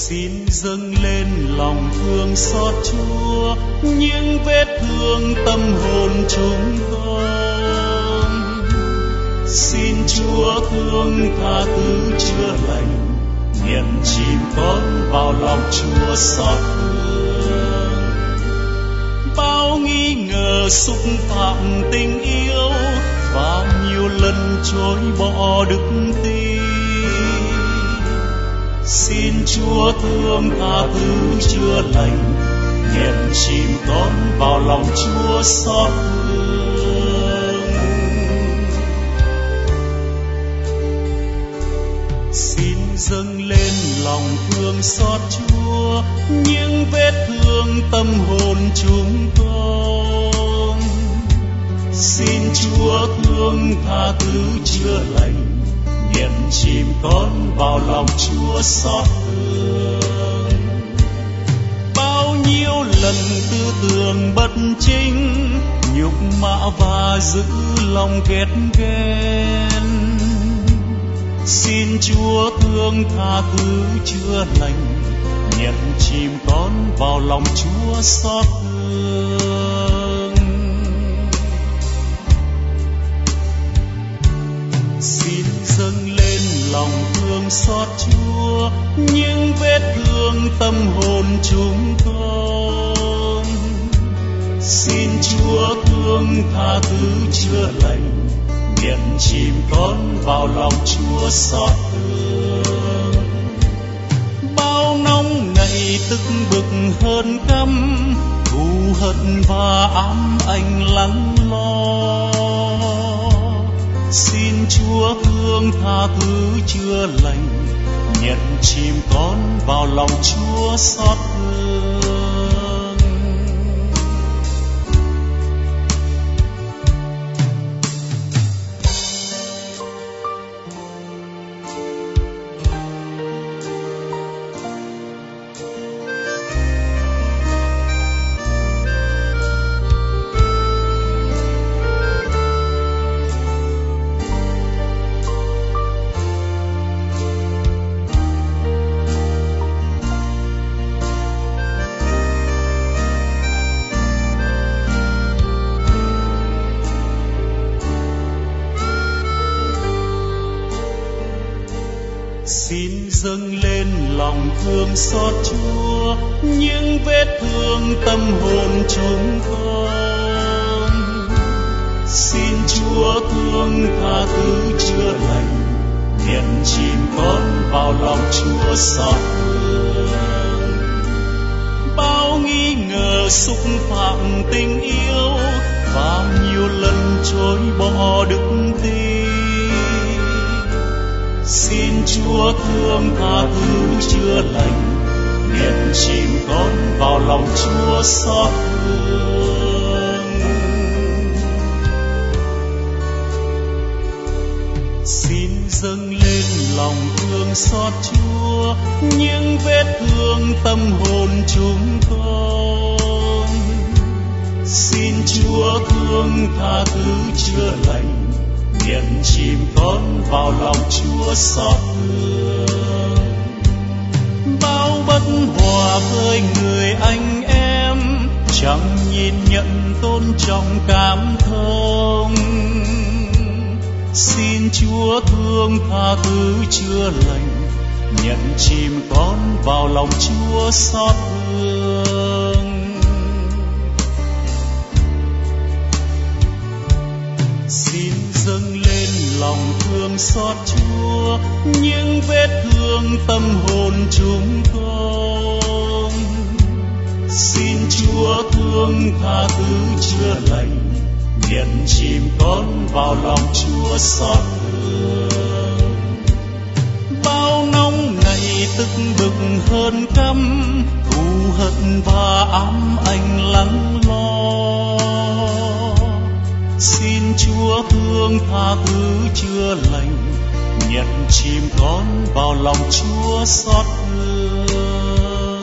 Xin dâng lên lòng thương xót Chúa những vết thương tâm hồn chúng con. Xin Chúa thương tha thứ chữa lành, nhận chìm con vào lòng Chúa xót thương. Bao nghi ngờ xúc phạm tình yêu và nhiều lần chối bỏ đức tin. Xin Chúa thương tha thứ chữa lành, nhận chìm con vào lòng Chúa xót thương. Xin dâng lên lòng thương xót Chúa những vết thương tâm hồn chúng con. Xin Chúa thương tha thứ chữa lành, nhận chìm con vào lòng Chúa xót thương. Bao nhiêu lần tư tưởng bất chính, nhục mạ và giữ lòng ghét ghen. Xin Chúa thương tha thứ chữa lành, nhận chìm con vào lòng Chúa xót thương. Xin dâng lên lòng thương xót Chúa những vết thương tâm hồn chúng con. Xin Chúa thương tha thứ chữa lành, nhận chìm con vào lòng Chúa xót thương. Bao nóng nảy tức bực hơn căm, thù hận và ám ảnh lắng lo. Xin Chúa thương tha thứ chữa lành, nhận chìm con vào lòng Chúa xót thương. Xin dâng lên lòng thương xót Chúa những vết thương tâm hồn chúng con. Xin Chúa thương tha thứ chữa lành, nhận chìm con vào lòng Chúa xót thương. Bao nghi ngờ xúc phạm tình yêu và nhiều lần chối bỏ đức tin. Xin Chúa thương tha thứ chữa lành, nhận chìm con vào lòng Chúa xót thương. Xin dâng lên lòng thương xót Chúa những vết thương tâm hồn chúng con. Xin Chúa thương tha thứ chữa lành, nhận chìm con vào lòng Chúa xót thương. Bao bất hòa với người anh em, chẳng nhìn nhận tôn trọng cảm thông. Xin Chúa thương tha thứ chữa lành, nhận chìm con vào lòng Chúa xót thương. Xin dâng lên lòng thương xót Chúa những vết thương tâm hồn chúng con. Xin Chúa thương tha thứ chữa lành, nhận chìm con vào lòng Chúa xót thương. Bao nóng nảy tức bực hơn căm, thù hận và ám ảnh lắng lo. Xin Chúa thương tha thứ chữa lành, nhận chìm con vào lòng Chúa xót thương.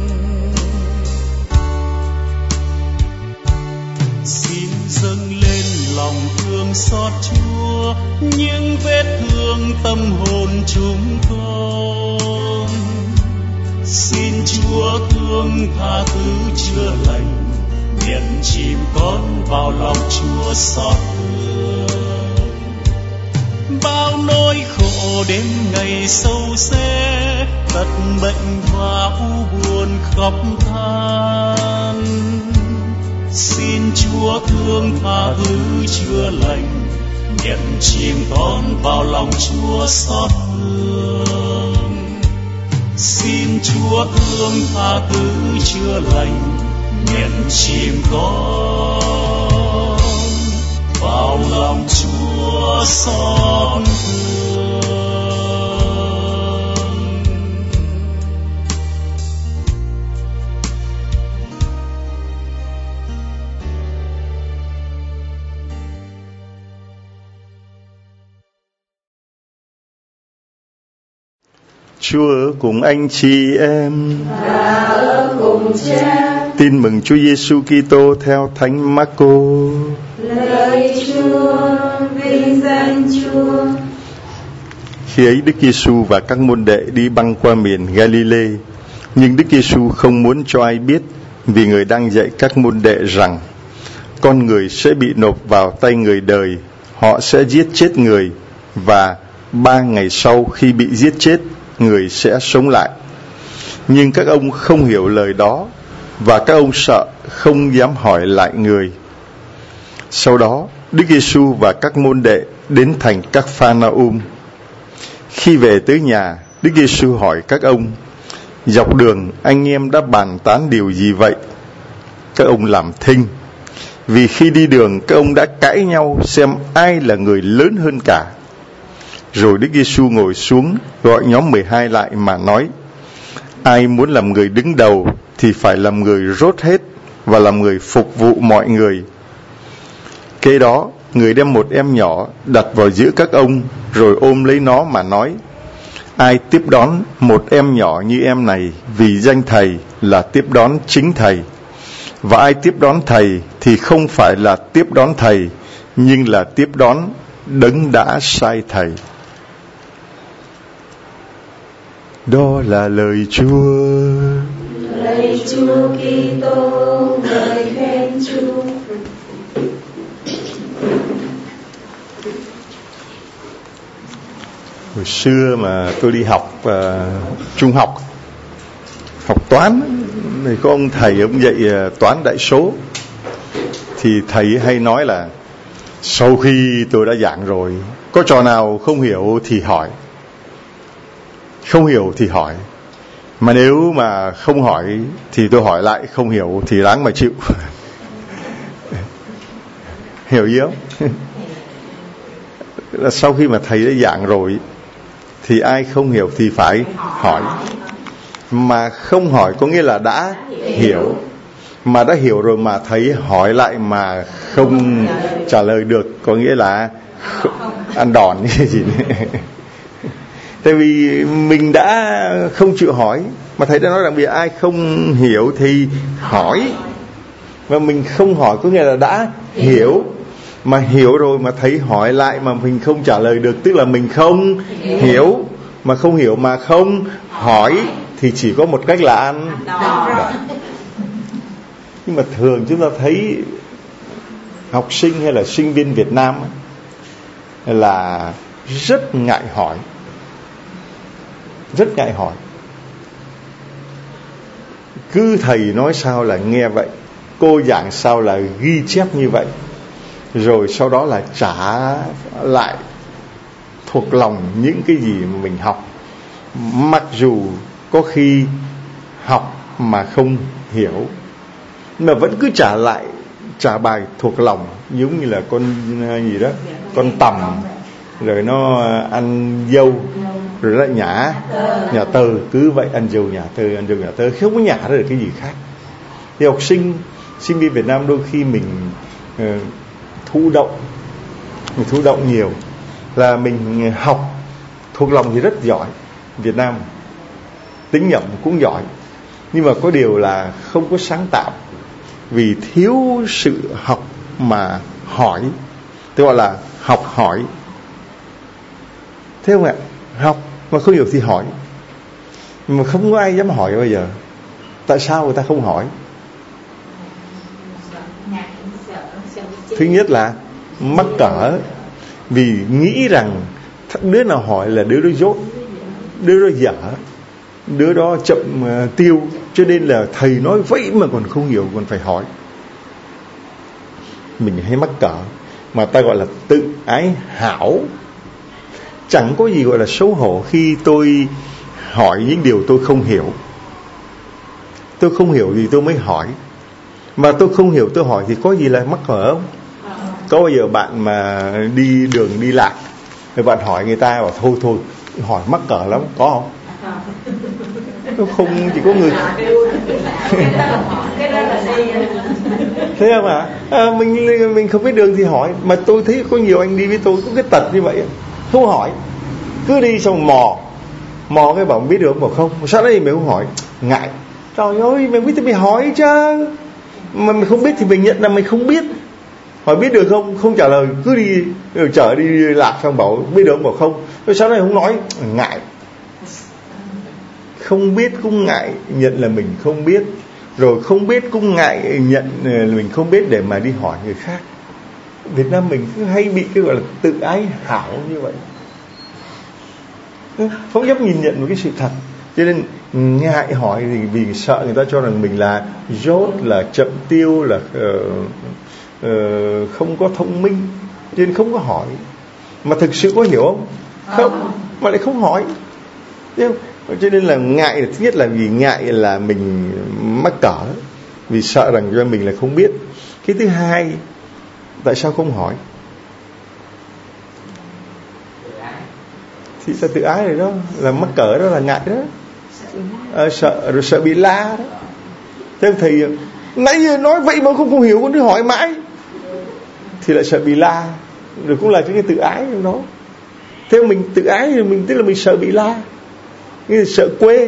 Xin dâng lên lòng thương xót Chúa những vết thương tâm hồn chúng con. Xin Chúa thương tha thứ chữa lành, nhận chìm con vào lòng Chúa xót thương. Bao nỗi khổ đến ngày sâu xe, tật bệnh và u buồn khóc than. Xin Chúa thương tha thứ chữa lành, nhận chìm con vào lòng Chúa xót thương. Xin Chúa thương tha thứ chữa lành, nhận chìm con vào lòng Chúa xót thương. Chúa ở cùng anh chị em và ở cùng Cha. Tin mừng Chúa Giêsu Kitô theo Thánh Marco. Lạy Chúa, vinh danh Chúa. Khi ấy Đức Giêsu và các môn đệ đi băng qua miền Galilee, nhưng Đức Giêsu không muốn cho ai biết, vì người đang dạy các môn đệ rằng con người sẽ bị nộp vào tay người đời, họ sẽ giết chết người, và 3 ngày sau khi bị giết chết, người sẽ sống lại. Nhưng các ông không hiểu lời đó, và các ông sợ, không dám hỏi lại người. Sau đó, Đức Giêsu và các môn đệ đến thành Các-pha-na-um. Khi về tới nhà, Đức Giêsu hỏi các ông: dọc đường anh em đã bàn tán điều gì vậy? Các ông làm thinh, vì khi đi đường các ông đã cãi nhau xem ai là người lớn hơn cả. Rồi Đức Giêsu ngồi xuống, gọi nhóm 12 lại mà nói: ai muốn làm người đứng đầu thì phải làm người rốt hết và làm người phục vụ mọi người. Kế đó, người đem một em nhỏ đặt vào giữa các ông, rồi ôm lấy nó mà nói: ai tiếp đón một em nhỏ như em này vì danh Thầy là tiếp đón chính Thầy. Và ai tiếp đón Thầy thì không phải là tiếp đón Thầy, nhưng là tiếp đón Đấng đã sai Thầy. Đó là lời Chúa. Lạy Chúa Kitô, ngợi khen Chúa. Hồi xưa mà tôi đi học trung học, học toán, thì có ông thầy ông dạy toán đại số, thì thầy hay nói là sau khi tôi đã giảng rồi, có trò nào không hiểu thì hỏi, không hiểu thì hỏi, mà nếu mà không hỏi thì tôi hỏi lại, không hiểu thì ráng mà chịu. Hiểu ý không? Là sau khi mà thầy đã giảng rồi thì ai không hiểu thì phải hỏi. Mà không hỏi có nghĩa là đã hiểu. Mà đã hiểu rồi mà thầy hỏi lại mà không trả lời được, có nghĩa là ăn đòn như gì nữa. Tại vì mình đã không chịu hỏi, mà thầy đã nói rằng vì ai không hiểu thì hỏi. Và mình không hỏi có nghĩa là đã hiểu. Mà hiểu rồi mà thầy hỏi lại mà mình không trả lời được, tức là mình không hiểu. Mà không hiểu mà không hỏi thì chỉ có một cách là ăn đòn. Nhưng mà thường chúng ta thấy học sinh hay là sinh viên Việt Nam là rất ngại hỏi. Rất ngại hỏi. Cứ thầy nói sao là nghe vậy, cô giảng sao là ghi chép như vậy, rồi sau đó là trả lại thuộc lòng những cái gì mà mình học. Mặc dù có khi học mà không hiểu, mà vẫn cứ trả lại, trả bài thuộc lòng, giống như là con gì đó, con tằm, rồi nó ăn dâu, rồi lại nhả tơ, cứ vậy ăn dâu nhả tơ, không có nhả ra được cái gì khác. Thì học sinh viên Việt Nam đôi khi mình thụ động nhiều, là mình học thuộc lòng thì rất giỏi. Việt Nam tính nhẩm cũng giỏi, nhưng mà có điều là không có sáng tạo, vì thiếu sự học mà hỏi. Tôi gọi là học hỏi, thế không ạ? Học mà không hiểu thì hỏi. mà không có ai dám hỏi bây giờ. Tại sao người ta không hỏi? Thứ nhất là mắc cỡ, vì nghĩ rằng đứa nào hỏi là đứa đó dốt, đứa đó dở, đứa đó chậm tiêu, cho nên là thầy nói vậy mà còn không hiểu, còn phải hỏi. Mình hay mắc cỡ, mà ta gọi là tự ái hảo. Chẳng có gì gọi là xấu hổ khi tôi hỏi những điều tôi không hiểu. Tôi không hiểu thì tôi mới hỏi, mà tôi không hiểu tôi hỏi thì có gì là mắc cỡ không? Có bao giờ bạn mà đi đường đi lạc rồi bạn hỏi người ta bảo thôi hỏi mắc cỡ lắm, có không? Nó không, chỉ có người thế không ạ? Mình không biết đường thì hỏi. Mà tôi thấy có nhiều anh đi với tôi có cái tật như vậy, không hỏi, cứ đi xong mò cái bảo biết được, bảo không. Sao đấy mày không hỏi? Ngại. Trời ơi, mày biết thì mày hỏi chứ. Mà mày không biết thì mình nhận là mày không biết. Hỏi biết được không? Không trả lời, cứ đi rồi chở đi lạc xong bảo biết được, bảo không. Rồi sao này không nói? Ngại. Không biết cũng ngại nhận là mình không biết, rồi không biết cũng ngại nhận là mình không biết để mà đi hỏi người khác. Việt Nam mình cứ hay bị cái gọi là tự ái hảo như vậy, không dám nhìn nhận một cái sự thật, cho nên ngại hỏi thì vì sợ người ta cho rằng mình là dốt, là chậm tiêu, là không có thông minh, cho nên không có hỏi. Mà thực sự có hiểu không? Không, mà lại không hỏi. Cho nên là ngại, thứ nhất là vì ngại là mình mắc cỡ, vì sợ rằng cho mình là không biết. Cái thứ hai, tại sao không hỏi? Thì ta tự ái rồi đó, là mắc cỡ đó, là ngại đó, sợ bị la đó. Thế thầy nãy giờ nói vậy mà không hiểu, con cứ hỏi mãi thì lại sợ bị la, rồi cũng là cái tự ái trong đó. Thế mình tự ái thì mình tức là mình sợ bị la, sợ quê.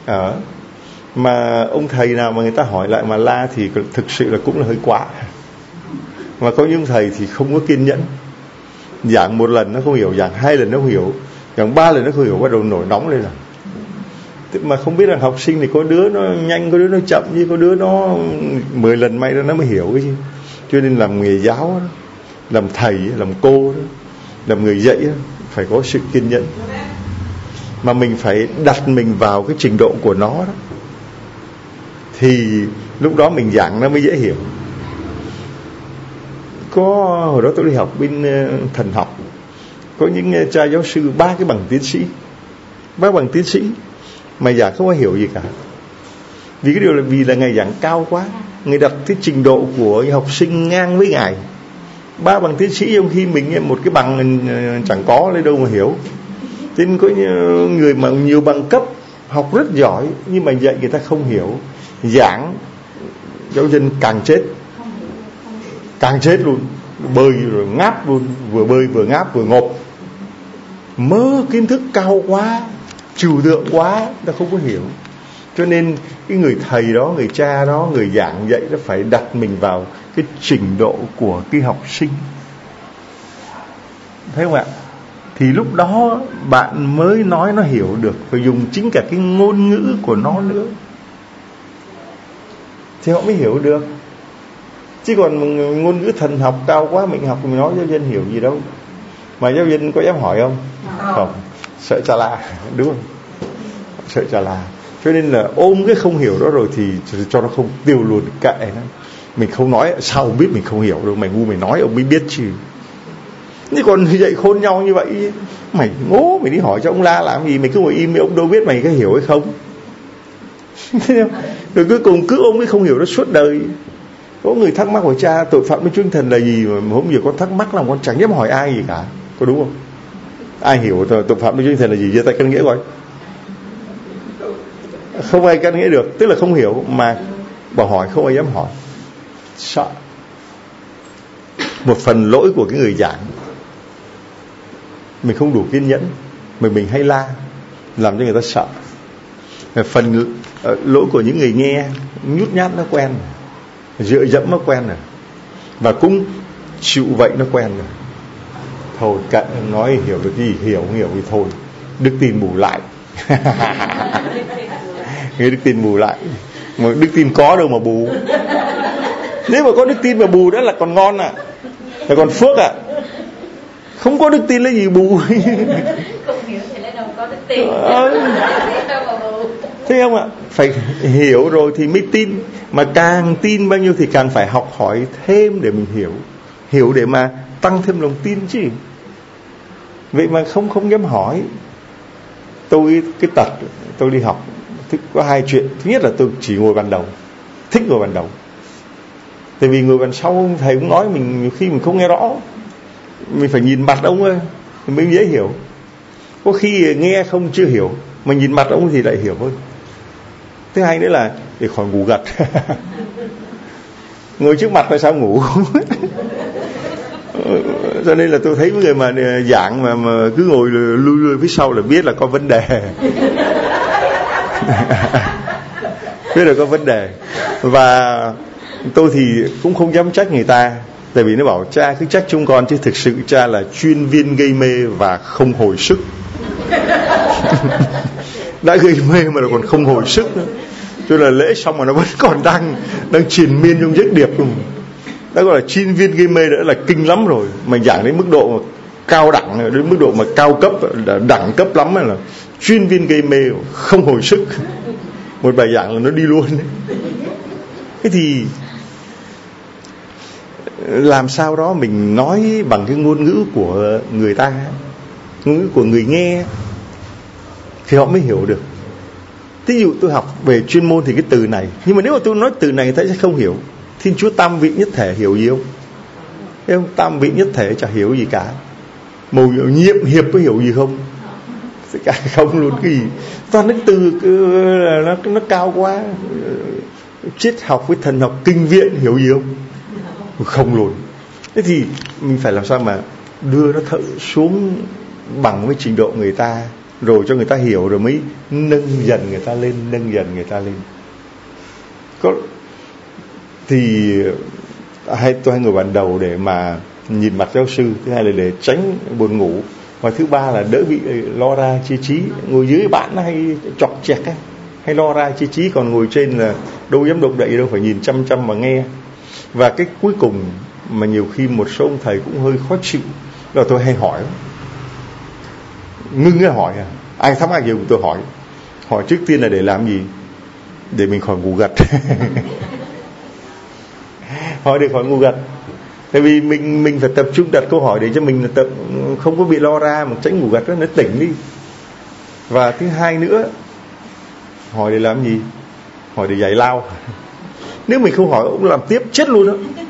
Mà ông thầy nào mà người ta hỏi lại mà la thì thực sự là cũng là hơi quá. Mà có những thầy thì không có kiên nhẫn, giảng một lần nó không hiểu, giảng hai lần nó không hiểu, giảng ba lần nó không hiểu, bắt đầu nổi nóng lên rồi. Mà không biết là học sinh thì có đứa nó nhanh, có đứa nó chậm, như có đứa nó 10 lần may nó mới hiểu cái gì. Cho nên làm nghề giáo đó, làm thầy, làm cô đó, làm người dạy đó, phải có sự kiên nhẫn. Mà mình phải đặt mình vào cái trình độ của nó đó, thì lúc đó mình giảng nó mới dễ hiểu. Có hồi đó tôi đi học bên thần học, có những cha giáo sư 3 cái bằng tiến sĩ, 3 bằng tiến sĩ mà giảng không có hiểu gì cả. Vì cái điều là vì là ngài giảng cao quá, ngài đặt cái trình độ của học sinh ngang với ngài. 3 bằng tiến sĩ trong khi mình một cái bằng chẳng có, lấy đâu mà hiểu. Nên có người mà nhiều bằng cấp, học rất giỏi, nhưng mà dạy người ta không hiểu, giảng giáo dân càng chết luôn, bơi rồi ngáp luôn, vừa bơi vừa ngáp vừa ngộp. Mơ kiến thức cao quá, trừu tượng quá, ta không có hiểu. Cho nên cái người thầy đó, người cha đó, người giảng dạy nó phải đặt mình vào cái trình độ của cái học sinh, thấy không ạ? Thì lúc đó bạn mới nói nó hiểu được, phải dùng chính cả cái ngôn ngữ của nó nữa thì họ mới hiểu được. Chứ còn ngôn ngữ thần học cao quá, mình học mình nói giáo dân hiểu gì đâu. Mà giáo dân có dám hỏi không? Không, sợ chà la, đúng không? Sợ chà la. Cho nên là ôm cái không hiểu đó rồi thì cho nó không, tiêu luôn, kệ nó. Mình không nói, sao biết mình không hiểu đâu, mày ngu mày nói ông mới biết chứ. Nhưng còn dạy khôn nhau như vậy, mày ngố mày đi hỏi cho ông la làm gì, mày cứ ngồi im, ông đâu biết mày có hiểu hay không. Rồi cuối cùng cứ ôm cái không hiểu đó suốt đời. Có người thắc mắc hỏi cha tội phạm với tinh thần là gì, mà không giờ con thắc mắc làm con chẳng dám hỏi ai gì cả, có đúng không? Ai hiểu tội phạm với tinh thần là gì, giơ tay căn nghĩa coi. Không ai căn nghĩa được, tức là không hiểu mà bảo hỏi, không ai dám hỏi, sợ. Một phần lỗi của cái người giảng, mình không đủ kiên nhẫn, mình hay la, làm cho người ta sợ. Phần lỗi của những người nghe, nhút nhát nó quen, dựa dẫm nó quen rồi, và cũng chịu vậy nó quen rồi. Thôi cận nói hiểu được gì, hiểu không hiểu thì thôi, đức tin bù lại. Nghe đức tin bù lại. Mà đức tin có đâu mà bù. Nếu mà có đức tin mà bù đó là còn ngon à, là còn phước à. Không có đức tin lấy gì bù. Không hiểu thì lấy đâu có đức tin. Thấy không ạ? Phải hiểu rồi thì mới tin. Mà càng tin bao nhiêu thì càng phải học hỏi thêm để mình hiểu. Hiểu để mà tăng thêm lòng tin chứ. Vậy mà không dám hỏi. Tôi cái tật tôi đi học có hai chuyện. Thứ nhất là tôi chỉ ngồi bàn đầu, thích ngồi bàn đầu. Tại vì ngồi bàn sau thầy cũng nói mình nhiều khi mình không nghe rõ, mình phải nhìn mặt ông ơi mới dễ hiểu. Có khi nghe không chưa hiểu, mà nhìn mặt ông thì lại hiểu hơn. Thứ hai nữa là để khỏi ngủ gật. Ngồi trước mặt là sao ngủ. Cho nên là tôi thấy người mà giảng mà cứ ngồi lui phía sau là biết là có vấn đề. Biết là có vấn đề. Và tôi thì cũng không dám trách người ta. Tại vì nó bảo cha cứ trách chúng con, chứ thực sự cha là chuyên viên gây mê và không hồi sức. Đã gây mê mà nó còn không hồi sức nữa. Cho là lễ xong mà nó vẫn còn đang triền miên trong giấc điệp luôn. Đã gọi là chuyên viên gây mê đã là kinh lắm rồi. Mà giảng đến mức độ mà cao đẳng, đến mức độ mà cao cấp, đẳng cấp lắm là chuyên viên gây mê không hồi sức. Một bài giảng là nó đi luôn. Thế thì làm sao đó mình nói bằng cái ngôn ngữ của người ta, ngôn ngữ của người nghe, thì họ mới hiểu được. Ví dụ tôi học về chuyên môn thì cái từ này, nhưng mà nếu mà tôi nói từ này người ta sẽ không hiểu. Thiên Chúa tam vị nhất thể hiểu gì không? Thấy không? Tam vị nhất thể chả hiểu gì cả. Mầu nhiệm hiệp có hiểu gì không? Cả không luôn. Cái gì toàn những từ nó cao quá. Triết học với thần học kinh viện hiểu gì không? Không luôn. Thế thì mình phải làm sao mà đưa nó xuống bằng với trình độ người ta, rồi cho người ta hiểu, rồi mới nâng dần người ta lên. Thì tôi ngồi bàn đầu để mà nhìn mặt giáo sư. Thứ hai là để tránh buồn ngủ. Và thứ ba là đỡ bị lo ra chi trí. Ngồi dưới bạn nó hay chọc chẹt ấy, hay lo ra chi trí. Còn ngồi trên là đâu dám động đậy đâu, phải nhìn chăm mà nghe. Và cái cuối cùng mà nhiều khi một số ông thầy cũng hơi khó chịu là tôi hay hỏi. Ngưng cái hỏi à, ai thắc mắc gì tôi hỏi. Hỏi trước tiên là để làm gì? Để mình khỏi ngủ gật. Hỏi để khỏi ngủ gật. Tại vì mình phải tập trung đặt câu hỏi để cho mình tập không có bị lo ra, mà tránh ngủ gật đó, nó tỉnh đi. Và thứ hai nữa, hỏi để làm gì? Hỏi để giải lao. Nếu mình không hỏi cũng làm tiếp chết luôn đó.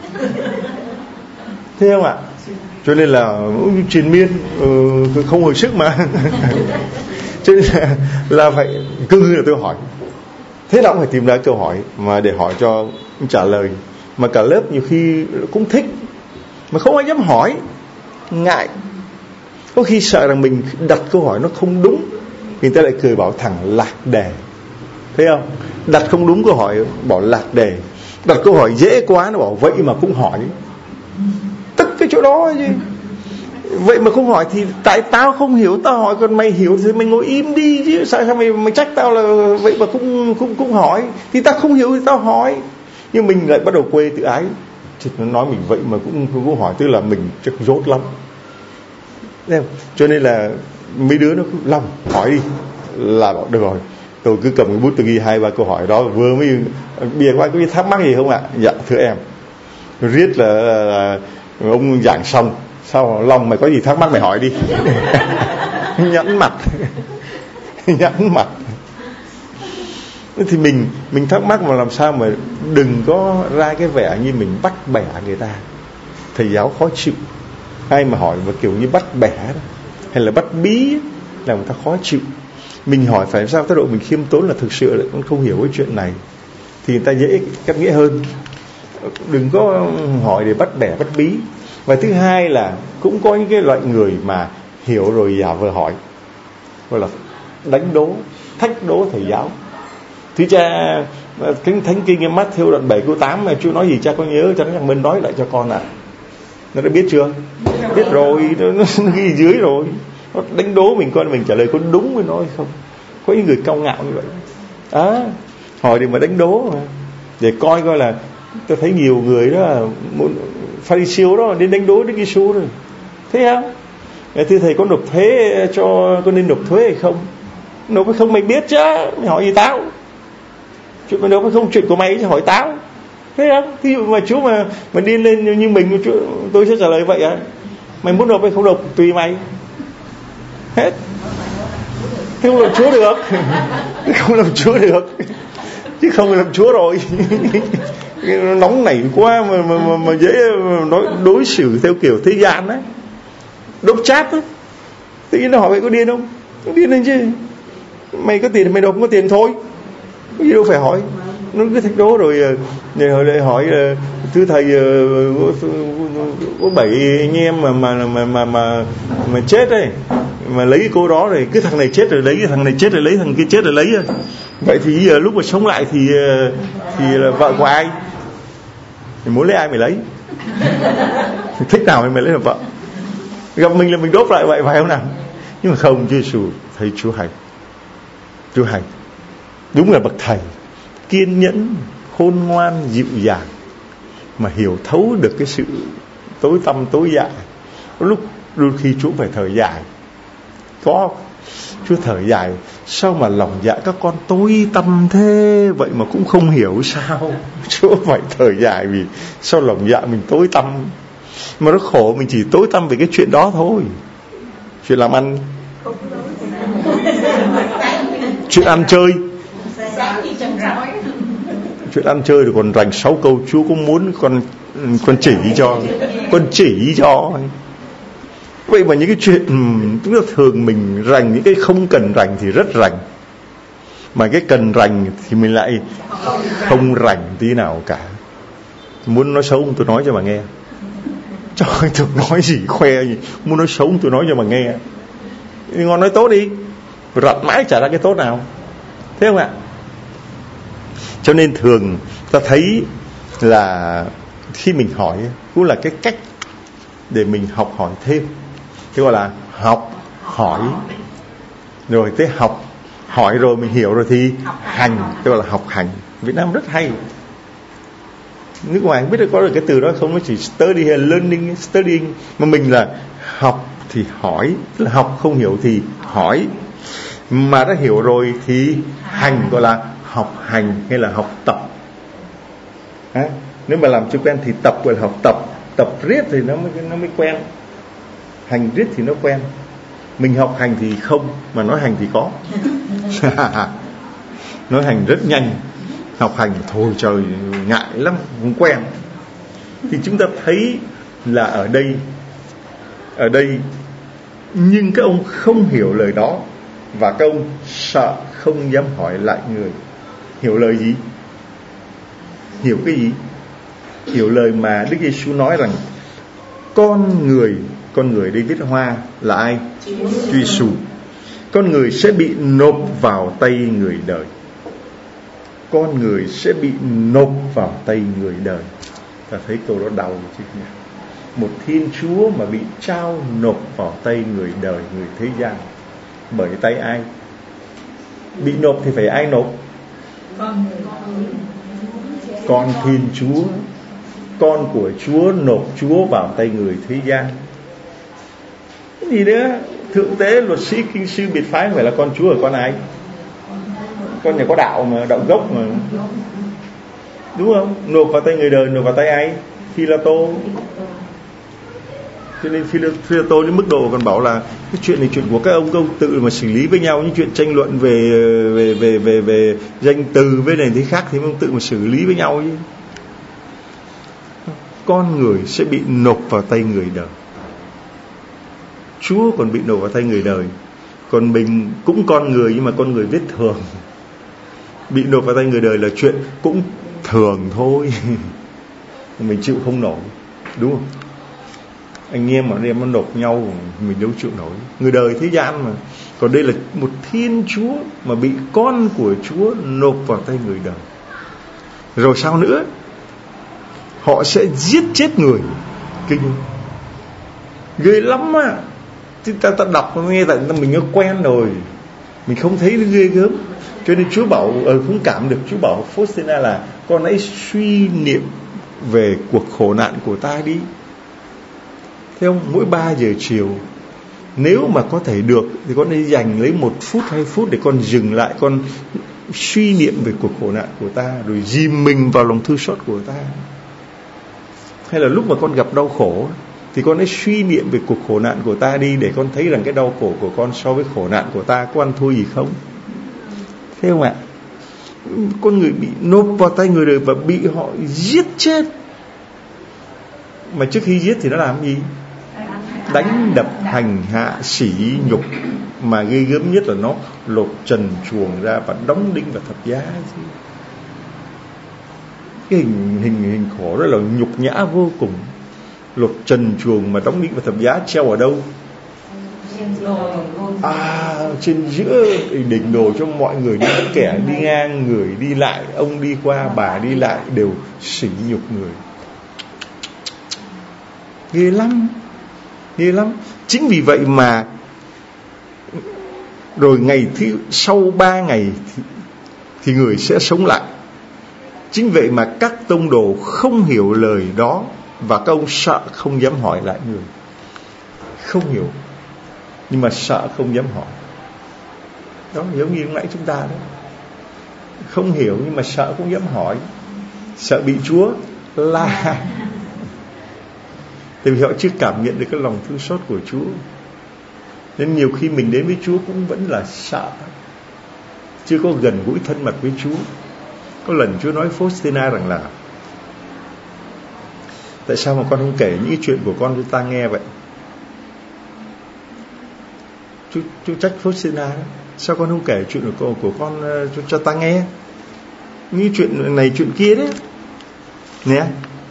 Thế không ạ? Cho nên là triền miên, không hồi sức mà. Cho nên là phải cứ là tôi hỏi. Thế nào cũng phải tìm ra câu hỏi mà để hỏi cho trả lời. Mà cả lớp nhiều khi cũng thích, mà không ai dám hỏi, ngại. Có khi sợ rằng mình đặt câu hỏi nó không đúng, người ta lại cười bảo thẳng lạc đề. Thấy không? Đặt không đúng câu hỏi bảo lạc đề. Đặt câu hỏi dễ quá nó bảo vậy mà cũng hỏi. Tức cái chỗ đó chứ. Vậy mà không hỏi thì tại tao không hiểu tao hỏi, còn mày hiểu thì mày ngồi im đi chứ. Sao mày trách tao là vậy mà cũng hỏi. Thì tao không hiểu thì tao hỏi. Nhưng mình lại bắt đầu quê tự ái. Nó nói mình vậy mà cũng hỏi, tức là mình chắc dốt lắm. Cho nên là mấy đứa nó cứ lòng hỏi đi là bảo được rồi, tôi cứ cầm cái bút tôi ghi 2-3 câu hỏi đó. Vừa mới bìa qua có thắc mắc gì không ạ? Dạ thưa em. Riết là ông giảng xong, sao lòng mày có gì thắc mắc mày hỏi đi. Nhẵn mặt. Nhẵn mặt. Thì mình thắc mắc mà làm sao mà đừng có ra cái vẻ như mình bắt bẻ người ta. Thầy giáo khó chịu. Ai mà hỏi mà kiểu như bắt bẻ đó, hay là bắt bí là người ta khó chịu. Mình hỏi phải làm sao thái độ mình khiêm tốn, là thực sự là con không hiểu cái chuyện này, thì người ta dễ cắt nghĩa hơn. Đừng có hỏi để bắt bẻ bắt bí. Và thứ hai là cũng có những cái loại người mà hiểu rồi giả vờ hỏi, gọi là đánh đố, thách đố thầy giáo. Thưa cha, thánh kinh Matthew đoạn 7 câu 8 mà Chúa nói gì cha có nhớ, cha nói mình nói lại cho con ạ. Nó đã biết chưa? Biết rồi, nó ghi dưới rồi. Nó đánh đố mình coi mình trả lời có đúng với nó hay không. Có những người cao ngạo như vậy. Hỏi để mà đánh đố mà. Để coi là tôi thấy nhiều người đó Pha-ri-siêu đó đến đánh đố Đức Giêsu rồi, thấy không? Thưa thầy, có nộp thuế có nên nộp thuế hay không? Nộp hay không mày biết chứ, mày hỏi gì tao? Chuyện mày nộp hay không chuyện của mày chứ hỏi tao, thấy không? Thí dụ mà Chúa mà đi lên như mình, tôi sẽ trả lời vậy à? Mày muốn nộp hay không nộp tùy mày hết. Thế không làm Chúa được. Không làm Chúa được, chứ không làm Chúa rồi. Nó nóng nảy quá mà dễ nói đối xử theo kiểu thế gian đấy, đốc chát đó. Tự nhiên nó hỏi mày có điên không? Có điên lên chứ. Mày có tiền mày nộp, không có tiền thôi, cái gì đâu phải hỏi. Nó cứ thách đố rồi lại hỏi thưa thầy, có 7 anh em mà chết đấy, mà lấy cô đó rồi cứ thằng này chết rồi lấy, thằng này chết rồi lấy, thằng kia chết rồi lấy. Vậy thì lúc mà sống lại thì là vợ của ai? Mày muốn lấy ai mày lấy. Thích nào mày lấy là vợ. Gặp mình là mình đốt lại vậy phải không nào? Nhưng mà không, Chúa Giêsu thấy Chúa hay. Chúa hay, đúng là bậc thầy kiên nhẫn, khôn ngoan, dịu dàng, mà hiểu thấu được cái sự tối tăm tối dạ. Lúc đôi khi Chúa phải thở dài. Có Chúa thở dài, sao mà lòng dạ các con tối tăm thế, vậy mà cũng không hiểu sao. Chúa phải thở dài vì sao lòng dạ mình tối tăm. Mà nó khổ, mình chỉ tối tăm về cái chuyện đó thôi. Chuyện làm ăn, chuyện ăn chơi. Chuyện ăn chơi rồi còn rành 6 câu. Chúa cũng muốn con chỉ cho. Con chỉ cho. Vậy mà những cái chuyện chúng ta thường mình rành, những cái không cần rành thì rất rành, mà cái cần rành thì mình lại không rành tí nào cả. Muốn nói xấu tôi nói cho mà nghe. Trời ơi, tôi nói gì khoe gì. Muốn nói xấu tôi nói cho mà nghe. Ngon nói tốt đi, rặt mãi chả ra cái tốt nào, thấy không ạ? Cho nên thường ta thấy là khi mình hỏi cũng là cái cách để mình học hỏi thêm. Thế gọi là học hỏi. Rồi tới học hỏi rồi mình hiểu rồi thì hành, thế gọi là học hành. Việt Nam rất hay. Nước ngoài không biết có được cái từ đó không, nó chỉ study hay learning, studying, mà mình là học thì hỏi, tức là học không hiểu thì hỏi, mà đã hiểu rồi thì hành, gọi là học hành hay là học tập. Nếu mà làm chưa quen thì tập, gọi là học tập. Tập riết thì nó mới quen. Hành riết thì nó quen. Mình học hành thì không, mà nói hành thì có. Nói hành rất nhanh, học hành thôi trời ngại lắm, không quen. Thì chúng ta thấy là ở đây nhưng các ông không hiểu lời đó, và các ông sợ không dám hỏi lại người. Hiểu lời gì? Hiểu cái gì? Hiểu lời mà Đức Giêsu nói rằng con người đây viết hoa là ai? Chúa Giêsu. Con người sẽ bị nộp vào tay người đời. Con người sẽ bị nộp vào tay người đời. Ta thấy câu đó đau chứ nhỉ? Một Thiên Chúa mà bị trao nộp vào tay người đời, người thế gian. Bởi tay ai? Bị nộp thì phải ai nộp? Con Thiên Chúa, con của Chúa nộp Chúa vào tay người thế gian. Cái gì nữa? Thượng tế, luật sĩ, kinh sư, biệt phái phải là con Chúa ở con ai? Con nhà có đạo mà, đạo gốc mà, đúng không? Nộp vào tay người đời, nộp vào tay ai? Phi-la-tô. Cho nên Phi-la-tô đến mức độ còn bảo là cái chuyện này chuyện của các ông tự mà xử lý với nhau. Những chuyện tranh luận về danh từ với này thế khác thì ông tự mà xử lý với nhau chứ. Con người sẽ bị nộp vào tay người đời. Chúa còn bị nộp vào tay người đời. Còn mình cũng con người, nhưng mà con người vết thường. Bị nộp vào tay người đời là chuyện cũng thường thôi. Mình chịu không nổi, đúng không? Anh em mà đem nó nộp nhau mình đâu chịu nổi. Người đời thế gian mà. Còn đây là một Thiên Chúa mà bị con của Chúa nộp vào tay người đời. Rồi sao nữa? Họ sẽ giết chết người. Kinh ghê lắm á. Ta đọc nghe tại mình nó quen rồi, mình không thấy nó ghê gớm. Cho nên Chúa bảo cũng cảm được Chúa bảo Faustina là con hãy suy niệm về cuộc khổ nạn của ta đi. Thấy không? Mỗi 3 giờ chiều, nếu mà có thể được thì con hãy dành lấy 1 phút 2 phút để con dừng lại, con suy niệm về cuộc khổ nạn của ta, rồi dìm mình vào lòng thương xót của ta. Hay là lúc mà con gặp đau khổ thì con hãy suy niệm về cuộc khổ nạn của ta đi, để con thấy rằng cái đau khổ của con so với khổ nạn của ta có ăn thua gì không. Thấy không ạ? Con người bị nộp vào tay người đời và bị họ giết chết, mà trước khi giết thì nó làm gì? Đánh đập, hành hạ, sỉ nhục, mà ghê gớm nhất là nó lột trần truồng ra và đóng đinh vào thập giá. Cái hình khổ đó là nhục nhã vô cùng. Lột trần truồng mà đóng đinh vào thập giá, treo ở đâu? Trên giữa đỉnh đồi cho mọi người đi, kẻ đi ngang, người đi lại, ông đi qua, bà đi lại đều sỉ nhục người. Ghê lắm, ghê lắm. Chính vì vậy mà rồi sau 3 ngày thì người sẽ sống lại. Chính vậy mà các tông đồ không hiểu lời đó, và các ông sợ không dám hỏi lại người. Không hiểu nhưng mà sợ không dám hỏi. Đó, giống như lúc nãy chúng ta đó. Không hiểu nhưng mà sợ không dám hỏi, sợ bị Chúa la. Tại vì họ chưa cảm nhận được cái lòng thương xót của Chúa, nên nhiều khi mình đến với Chúa cũng vẫn là sợ, chưa có gần gũi thân mật với Chúa. Có lần Chúa nói Faustina rằng là tại sao mà con không kể những chuyện của con cho ta nghe vậy? Chúa trách Faustina đó. Sao con không kể chuyện của con cho ta nghe? Như chuyện này chuyện kia đấy nè.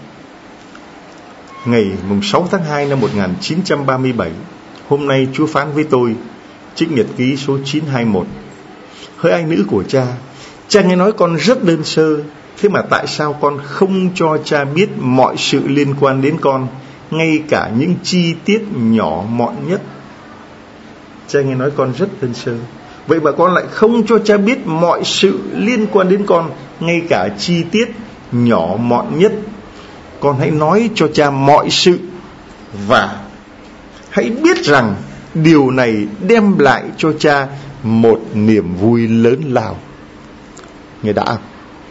Ngày 6 tháng 2 năm 1937, hôm nay Chúa phán với tôi, trích nhật ký số 921. Hỡi ai nữ của cha, cha nghe nói con rất đơn sơ, thế mà tại sao con không cho cha biết mọi sự liên quan đến con, ngay cả những chi tiết nhỏ mọn nhất? Cha nghe nói con rất đơn sơ, vậy mà con lại không cho cha biết mọi sự liên quan đến con, ngay cả chi tiết nhỏ mọn nhất. Con hãy nói cho cha mọi sự, và hãy biết rằng điều này đem lại cho cha một niềm vui lớn lao. Nghe đã không?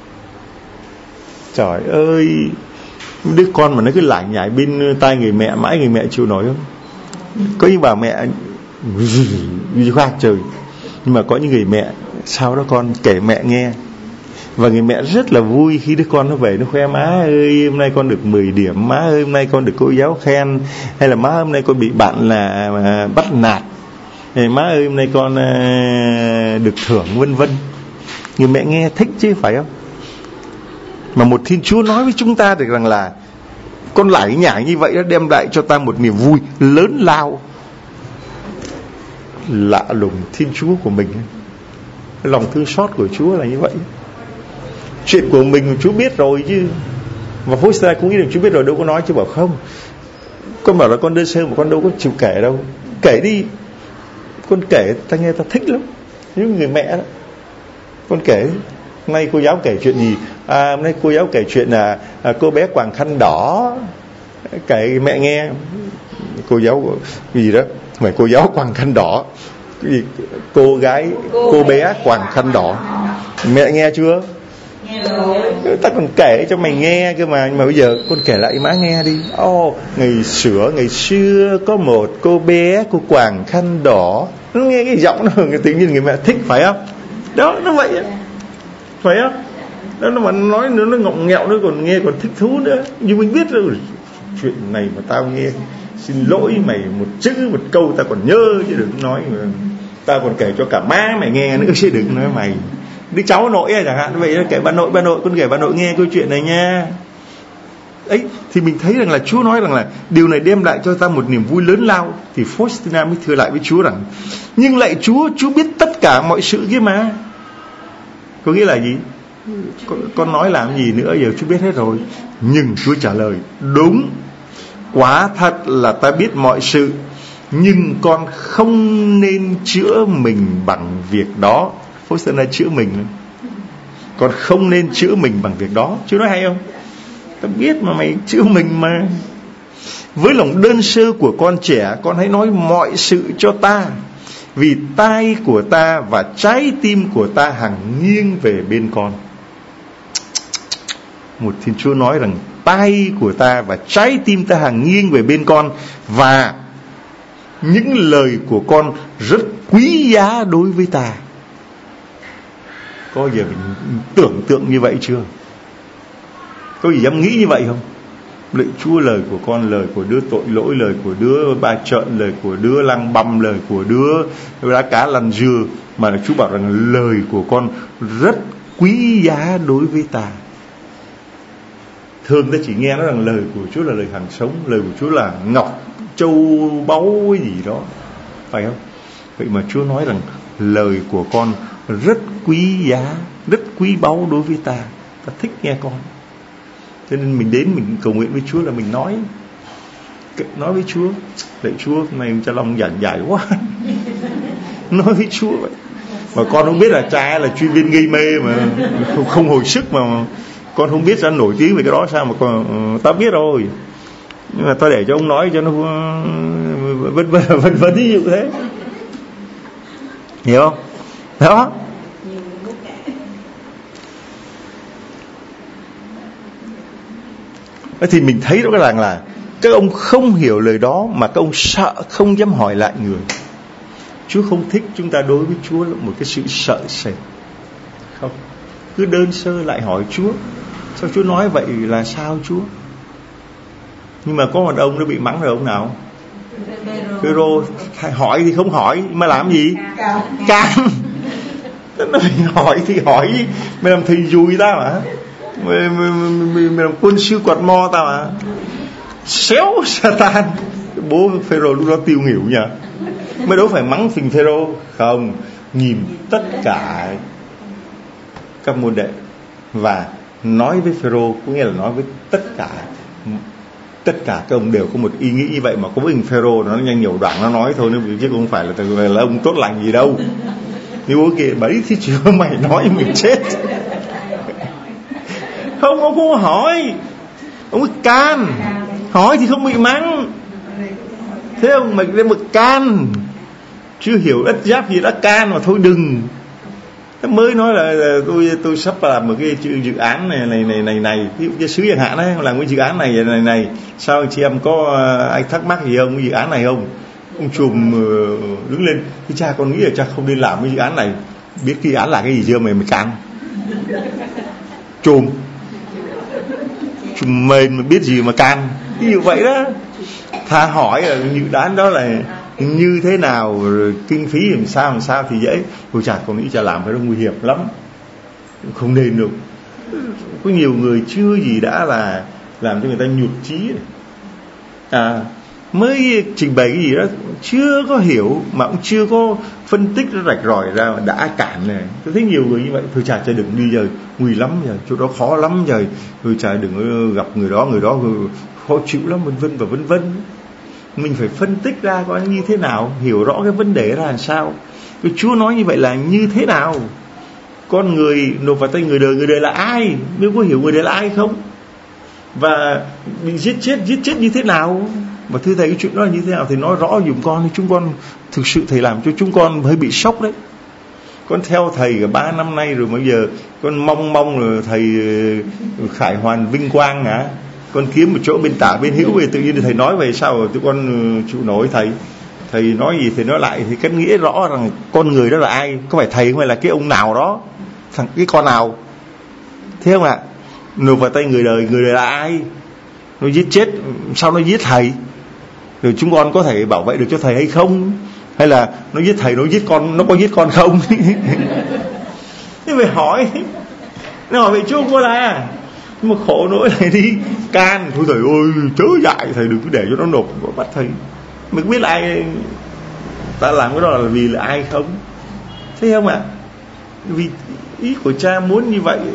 Trời ơi, đứa con mà nó cứ lải nhải bên tai người mẹ mãi, người mẹ chịu nổi không? Có những bà mẹ như khoác trời, nhưng mà có những người mẹ sau đó con kể mẹ nghe, và người mẹ rất là vui khi đứa con nó về nó khoe: má ơi hôm nay con được 10 điểm, má ơi hôm nay con được cô giáo khen, hay là má hôm nay con bị bạn là bắt nạt, má ơi hôm nay con được thưởng, vân vân. Người mẹ nghe thích chứ, phải không? Mà một Thiên Chúa nói với chúng ta được rằng là con lải nhải như vậy nó đem lại cho ta một niềm vui lớn lao. Lạ lùng Thiên Chúa của mình, cái lòng thương xót của Chúa là như vậy. Chuyện của mình Chúa biết rồi chứ. Và Faustina cũng nghĩ rằng Chúa biết rồi, đâu có nói. Chúa bảo không, con bảo là con đơn sơ mà con đâu có chịu kể đâu. Kể đi, con kể ta nghe ta thích lắm. Những người mẹ đó, con kể. Hôm nay cô giáo kể chuyện gì? Hôm nay cô giáo kể chuyện là cô bé quàng khăn đỏ. Kể mẹ nghe. Cô giáo gì đó, phải cô giáo quàng khăn đỏ, cái gì cô bé quàng khăn đỏ. Mẹ nghe chưa? Nghe rồi. Ta còn kể cho mày nghe cơ mà bây giờ con kể lại má nghe đi. Ngày xưa có một cô bé, cô quàng khăn đỏ. Nó nghe cái giọng nó tự nhiên người mẹ thích, phải không? Đó, nó vậy á, phải không? Đó, nó mà nói nó ngọng nghẹo, nó còn nghe còn thích thú nữa. Nhưng mình biết rồi, chuyện này mà tao nghe, xin lỗi mày, một chữ một câu ta còn nhớ chứ đừng nói mà. Ta còn kể cho cả má mày nghe nữa chứ đừng nói mày. Đứa cháu nội chẳng hạn, vậy kể bà nội, con kể bà nội nghe câu chuyện này nha. Ấy thì mình thấy rằng là Chúa nói rằng là điều này đem lại cho ta một niềm vui lớn lao. Thì Faustina mới thưa lại với Chúa rằng: nhưng lại Chúa biết tất cả mọi sự kia mà. Có nghĩa là gì? Con nói làm gì nữa, giờ Chúa biết hết rồi. Nhưng Chúa trả lời: đúng, quả thật là ta biết mọi sự, nhưng con không nên chữa mình bằng việc đó. poster này chữa mình, còn không nên chữa mình bằng việc đó. Chúa nói hay không? Ta biết mà mày chữa mình mà. Với lòng đơn sơ của con trẻ, con hãy nói mọi sự cho ta, vì tai của ta và trái tim của ta hằng nghiêng về bên con. Một Thiên Chúa nói rằng tai của ta và trái tim ta hằng nghiêng về bên con, và những lời của con rất quý giá đối với ta. Có giờ mình tưởng tượng như vậy chưa? Có gì dám nghĩ như vậy không? Lạy Chúa, lời của con, lời của đứa tội lỗi, lời của đứa ba trợn, lời của đứa lăng băm, lời của đứa đá cá lăn dưa, mà Chúa bảo rằng lời của con rất quý giá đối với ta. Thường ta chỉ nghe nói rằng lời của Chúa là lời hàng sống, lời của Chúa là ngọc, châu, báu cái gì đó, phải không? Vậy mà Chúa nói rằng lời của con rất quý giá, rất quý báu đối với ta. Ta thích nghe con. Cho nên mình đến mình cầu nguyện với Chúa là mình nói với Chúa, lạy Chúa, này cho lòng dài quá. Nói với Chúa vậy. Mà con không biết là cha là chuyên viên gây mê mà không hồi sức, mà con không biết ra nổi tiếng về cái đó sao mà con, tao biết rồi, nhưng mà tao để cho ông nói cho nó vân vân ví dụ thế, hiểu không? Đó. Thì mình thấy rõ ràng là các ông không hiểu lời đó, mà các ông sợ không dám hỏi lại người. Chúa không thích chúng ta đối với Chúa là một cái sự sợ sệt, không, cứ đơn sơ lại hỏi Chúa. Sao Chúa nói vậy là sao Chúa? Nhưng mà có một ông nó bị mắng rồi, ông nào? Phêrô. Hỏi thì không hỏi mà làm gì? Can. Nó hỏi thì hỏi, mày làm thầy dùi ta mà, mày làm quân sư quạt mo ta mà. Xéo Satan. Bố Phêrô lúc đó tiêu nghỉu nha. Mới đâu phải mắng phình Phêrô, không, nhìn tất cả các môn đệ và nói với Phêrô, có nghĩa là nói với tất cả các ông đều có một ý nghĩ như vậy. Mà có mình Phêrô nó nhanh nhiều đoạn nó nói thôi, chứ không phải là ông tốt lành gì đâu. Nếu bố kia bấy thì chưa mày nói mình chết. Không, ông không hỏi, ông ấy can. Hỏi thì không bị mắng, thế ông mày lên một can, chưa hiểu đất giáp gì đã can mà thôi đừng. Mới nói là tôi sắp làm một cái dự án này, ví dụ như xứ chẳng hạn đấy, làm cái dự án này, sao chị em có ai thắc mắc gì không, cái dự án này không? Ông trùm đứng lên, thì cha con nghĩ là cha không nên làm cái dự án này. Biết cái dự án là cái gì chưa mày can? Trùm mền mà biết gì mà can, ví dụ vậy đó. Thà hỏi là dự án đó là như thế nào, rồi kinh phí làm sao thì dễ. Tôi chả còn nghĩ cha làm phải, nó nguy hiểm lắm, không nên đâu. Có nhiều người chưa gì đã là làm cho người ta nhụt chí mới trình bày cái gì đó chưa có hiểu, mà cũng chưa có phân tích nó rạch ròi ra mà đã cản này. Tôi thấy nhiều người như vậy. Thôi chả đừng đi rồi, nguy lắm rồi, chỗ đó khó lắm rồi, thôi chả đừng gặp người đó khó chịu lắm, vân vân. Mình phải phân tích ra coi như thế nào, hiểu rõ cái vấn đề ra làm sao. Cái Chúa nói như vậy là như thế nào? Con người nộp vào tay người đời là ai? Nếu có hiểu người đời là ai không? Và bị giết chết như thế nào? Và thưa thầy, cái chuyện đó là như thế nào thì nói rõ dùm con. Chúng con thực sự thầy làm cho chúng con hơi bị sốc đấy. Con theo thầy cả 3 năm nay rồi, bây giờ con mong rồi thầy khải hoàn vinh quang hả? Con kiếm một chỗ bên tả bên hữu về, tự nhiên thầy nói về sao rồi tụi con chịu nổi. Thầy nói gì thầy nói lại, thì cách nghĩa rõ rằng con người đó là ai, có phải thầy không hay là cái ông nào đó, cái con nào, thế không ạ? Nộp vào tay người đời là ai? Nó giết chết, sao nó giết thầy? Rồi chúng con có thể bảo vệ được cho thầy hay không? Hay là nó giết thầy, nó giết con, nó có giết con không? Thế phải hỏi, nó hỏi vậy chứ không có là. Nhưng mà khổ nỗi này đi can, thôi thầy ơi chớ dại, thầy đừng cứ để cho nó nộp, bắt thầy. Mình biết là ai ta làm cái đó là vì là ai không? Thấy không ạ? Vì ý của cha muốn như vậy.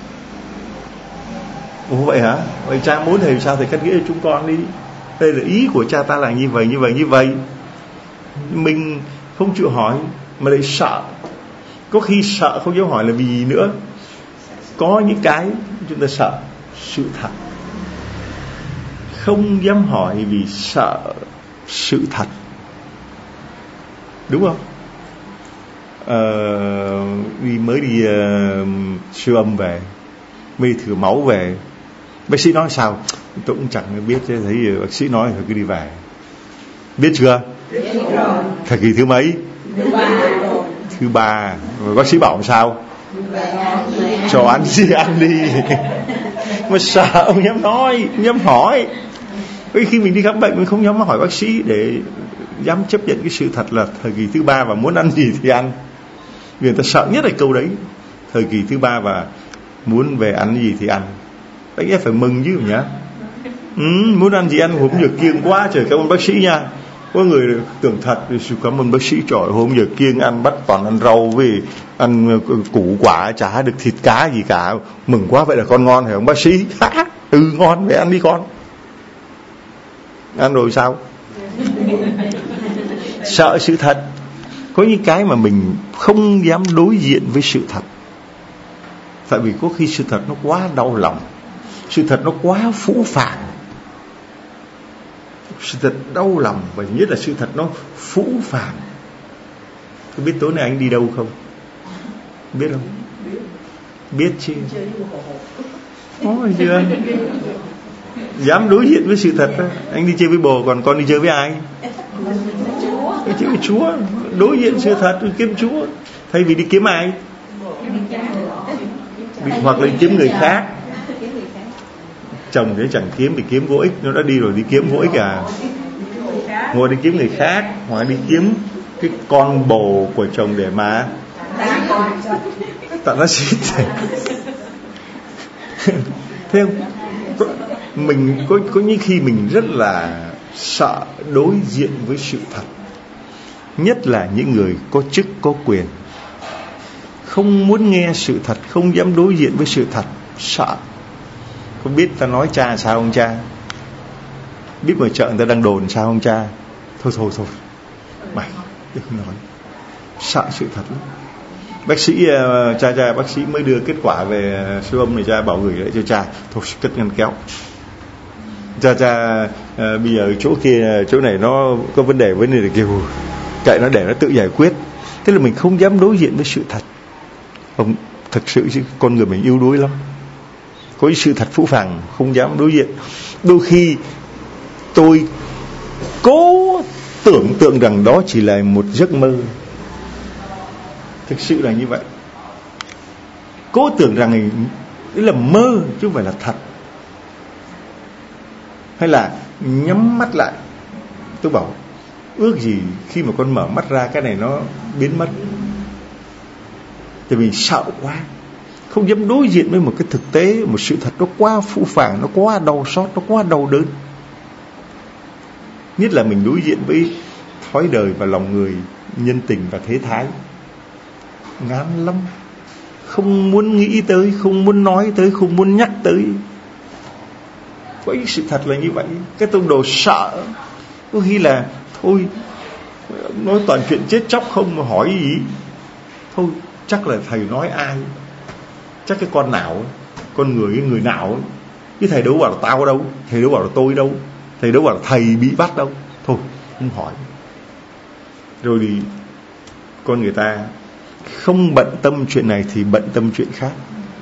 Ủa vậy hả? Vậy cha muốn thì sao thầy cắt nghĩa cho chúng con đi. Đây là ý của cha ta là như vậy. Mình không chịu hỏi mà lại sợ. Có khi sợ không dám hỏi là vì gì nữa. Có những cái chúng ta sợ sự thật, không dám hỏi vì sợ sự thật, đúng không? Đi mới đi siêu âm về, mới thử máu về, bác sĩ nói sao tôi cũng chẳng biết, thấy bác sĩ nói thôi cứ đi về. Biết chưa? Thời kỳ thứ mấy? Thứ 3. Rồi bác sĩ bảo sao? Cho ăn gì ăn đi. Mà sợ không dám nói, không dám hỏi. Vì khi mình đi khám bệnh mình không dám hỏi bác sĩ để dám chấp nhận cái sự thật là thời kỳ thứ 3 và muốn ăn gì thì ăn. Vì người ta sợ nhất là câu đấy, thời kỳ thứ 3 và muốn về ăn gì thì ăn. Bác sĩ phải mừng chứ nhá. Muốn ăn gì ăn, hôm giờ kiêng quá trời, cảm ơn bác sĩ nha. Có người tưởng thật, cảm ơn bác sĩ, trời hôm giờ kiêng ăn, bắt toàn ăn rau với ăn củ quả, chả được thịt cá gì cả, mừng quá. Vậy là con ngon phải không bác sĩ? Ngon, vậy ăn đi con. Ăn rồi sao? Sợ sự thật. Có những cái mà mình không dám đối diện với sự thật, tại vì có khi sự thật nó quá đau lòng, sự thật nó quá phũ phàng, sự thật đau lòng, và nhất là sự thật nó phũ phàng. Có biết tối nay anh đi đâu không? Biết không? Biết chứ. Ôi chưa. Dám đối diện với sự thật đó. Anh đi chơi với bồ, còn con đi chơi với ai? Đi chơi với Chúa. Đối diện sự thật, kiếm Chúa thay vì đi kiếm ai, hoặc là đi kiếm người khác. Chồng thế chẳng kiếm thì kiếm vô ích, nó đã đi rồi đi kiếm vô ích à. Ngồi đi kiếm người khác, hoặc đi kiếm cái con bồ của chồng để mà tặng nó xít. Thấy không? Mình có những khi mình rất là sợ đối diện với sự thật, nhất là những người có chức có quyền, không muốn nghe sự thật, không dám đối diện với sự thật, sợ. Không biết ta nói cha sao không cha? Biết ngoài chợ người ta đang đồn sao không cha? Thôi mày đừng nói. Sợ sự thật lắm. Bác sĩ cha bác sĩ mới đưa kết quả về siêu âm này, cha bảo gửi lại cho cha. Thôi cất ngăn kéo. Cha bây giờ chỗ kia, chỗ này nó có vấn đề này kêu kệ nó để nó tự giải quyết. Thế là mình không dám đối diện với sự thật. Không, thật sự chứ con người mình yếu đuối lắm. Có những sự thật phũ phàng không dám đối diện. Đôi khi tôi cố tưởng tượng rằng đó chỉ là một giấc mơ. Thực sự là như vậy. Cố tưởng rằng đấy là mơ chứ không phải là thật. Hay là nhắm mắt lại, tôi bảo ước gì khi mà con mở mắt ra cái này nó biến mất. Tại vì sợ quá, không dám đối diện với một cái thực tế, một sự thật nó quá phũ phàng, nó quá đau xót, nó quá đau đớn. Nhất là mình đối diện với thói đời và lòng người, nhân tình và thế thái, ngán lắm. Không muốn nghĩ tới, không muốn nói tới, không muốn nhắc tới. Có những sự thật là như vậy. Cái tông đồ sợ, có khi là thôi nói toàn chuyện chết chóc không mà hỏi gì. Thôi chắc là thầy nói ai, chắc cái con nào, con người cái người nào ấy. Cái thầy đâu bảo là tao đâu, thầy đâu bảo là tôi đâu, thầy đâu bảo là thầy bị bắt đâu. Thôi không hỏi. Rồi thì con người ta không bận tâm chuyện này thì bận tâm chuyện khác.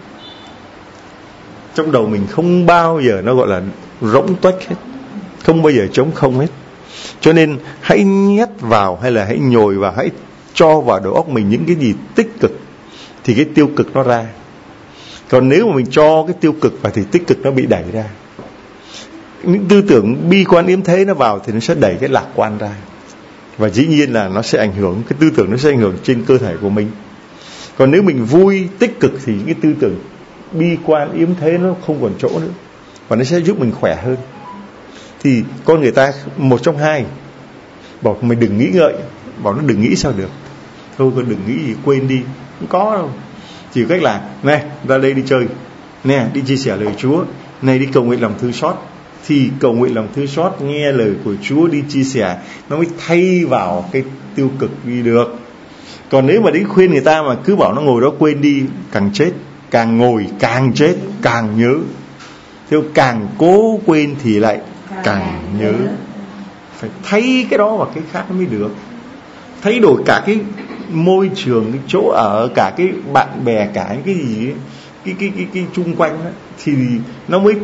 Trong đầu mình không bao giờ nó gọi là rỗng tuếch hết, không bao giờ trống không hết. Cho nên hãy nhét vào, hay là hãy nhồi vào, hãy cho vào đầu óc mình những cái gì tích cực thì cái tiêu cực nó ra. Còn nếu mà mình cho cái tiêu cực vào thì tích cực nó bị đẩy ra. Những tư tưởng bi quan yếm thế nó vào thì nó sẽ đẩy cái lạc quan ra. Và dĩ nhiên là nó sẽ ảnh hưởng, cái tư tưởng nó sẽ ảnh hưởng trên cơ thể của mình. Còn nếu mình vui tích cực thì những cái tư tưởng bi quan yếm thế nó không còn chỗ nữa, và nó sẽ giúp mình khỏe hơn. Thì con người ta một trong hai, bảo mình đừng nghĩ ngợi, bảo nó đừng nghĩ sao được. Thôi con đừng nghĩ gì, quên đi, không có đâu. Chỉ cách là này ra đây đi chơi, nè đi chia sẻ lời Chúa, này đi cầu nguyện lòng thương xót. Thì cầu nguyện lòng thương xót, nghe lời của Chúa, đi chia sẻ, nó mới thay vào cái tiêu cực đi được. Còn nếu mà đến khuyên người ta mà cứ bảo nó ngồi đó quên đi, càng chết. Càng ngồi càng chết, càng nhớ. Thế càng cố quên thì lại càng nhớ. Phải thấy cái đó và cái khác mới được. Thay đổi cả cái môi trường, cái chỗ ở, cả cái bạn bè, cả cái gì ấy, cái chung quanh đó, thì nó mới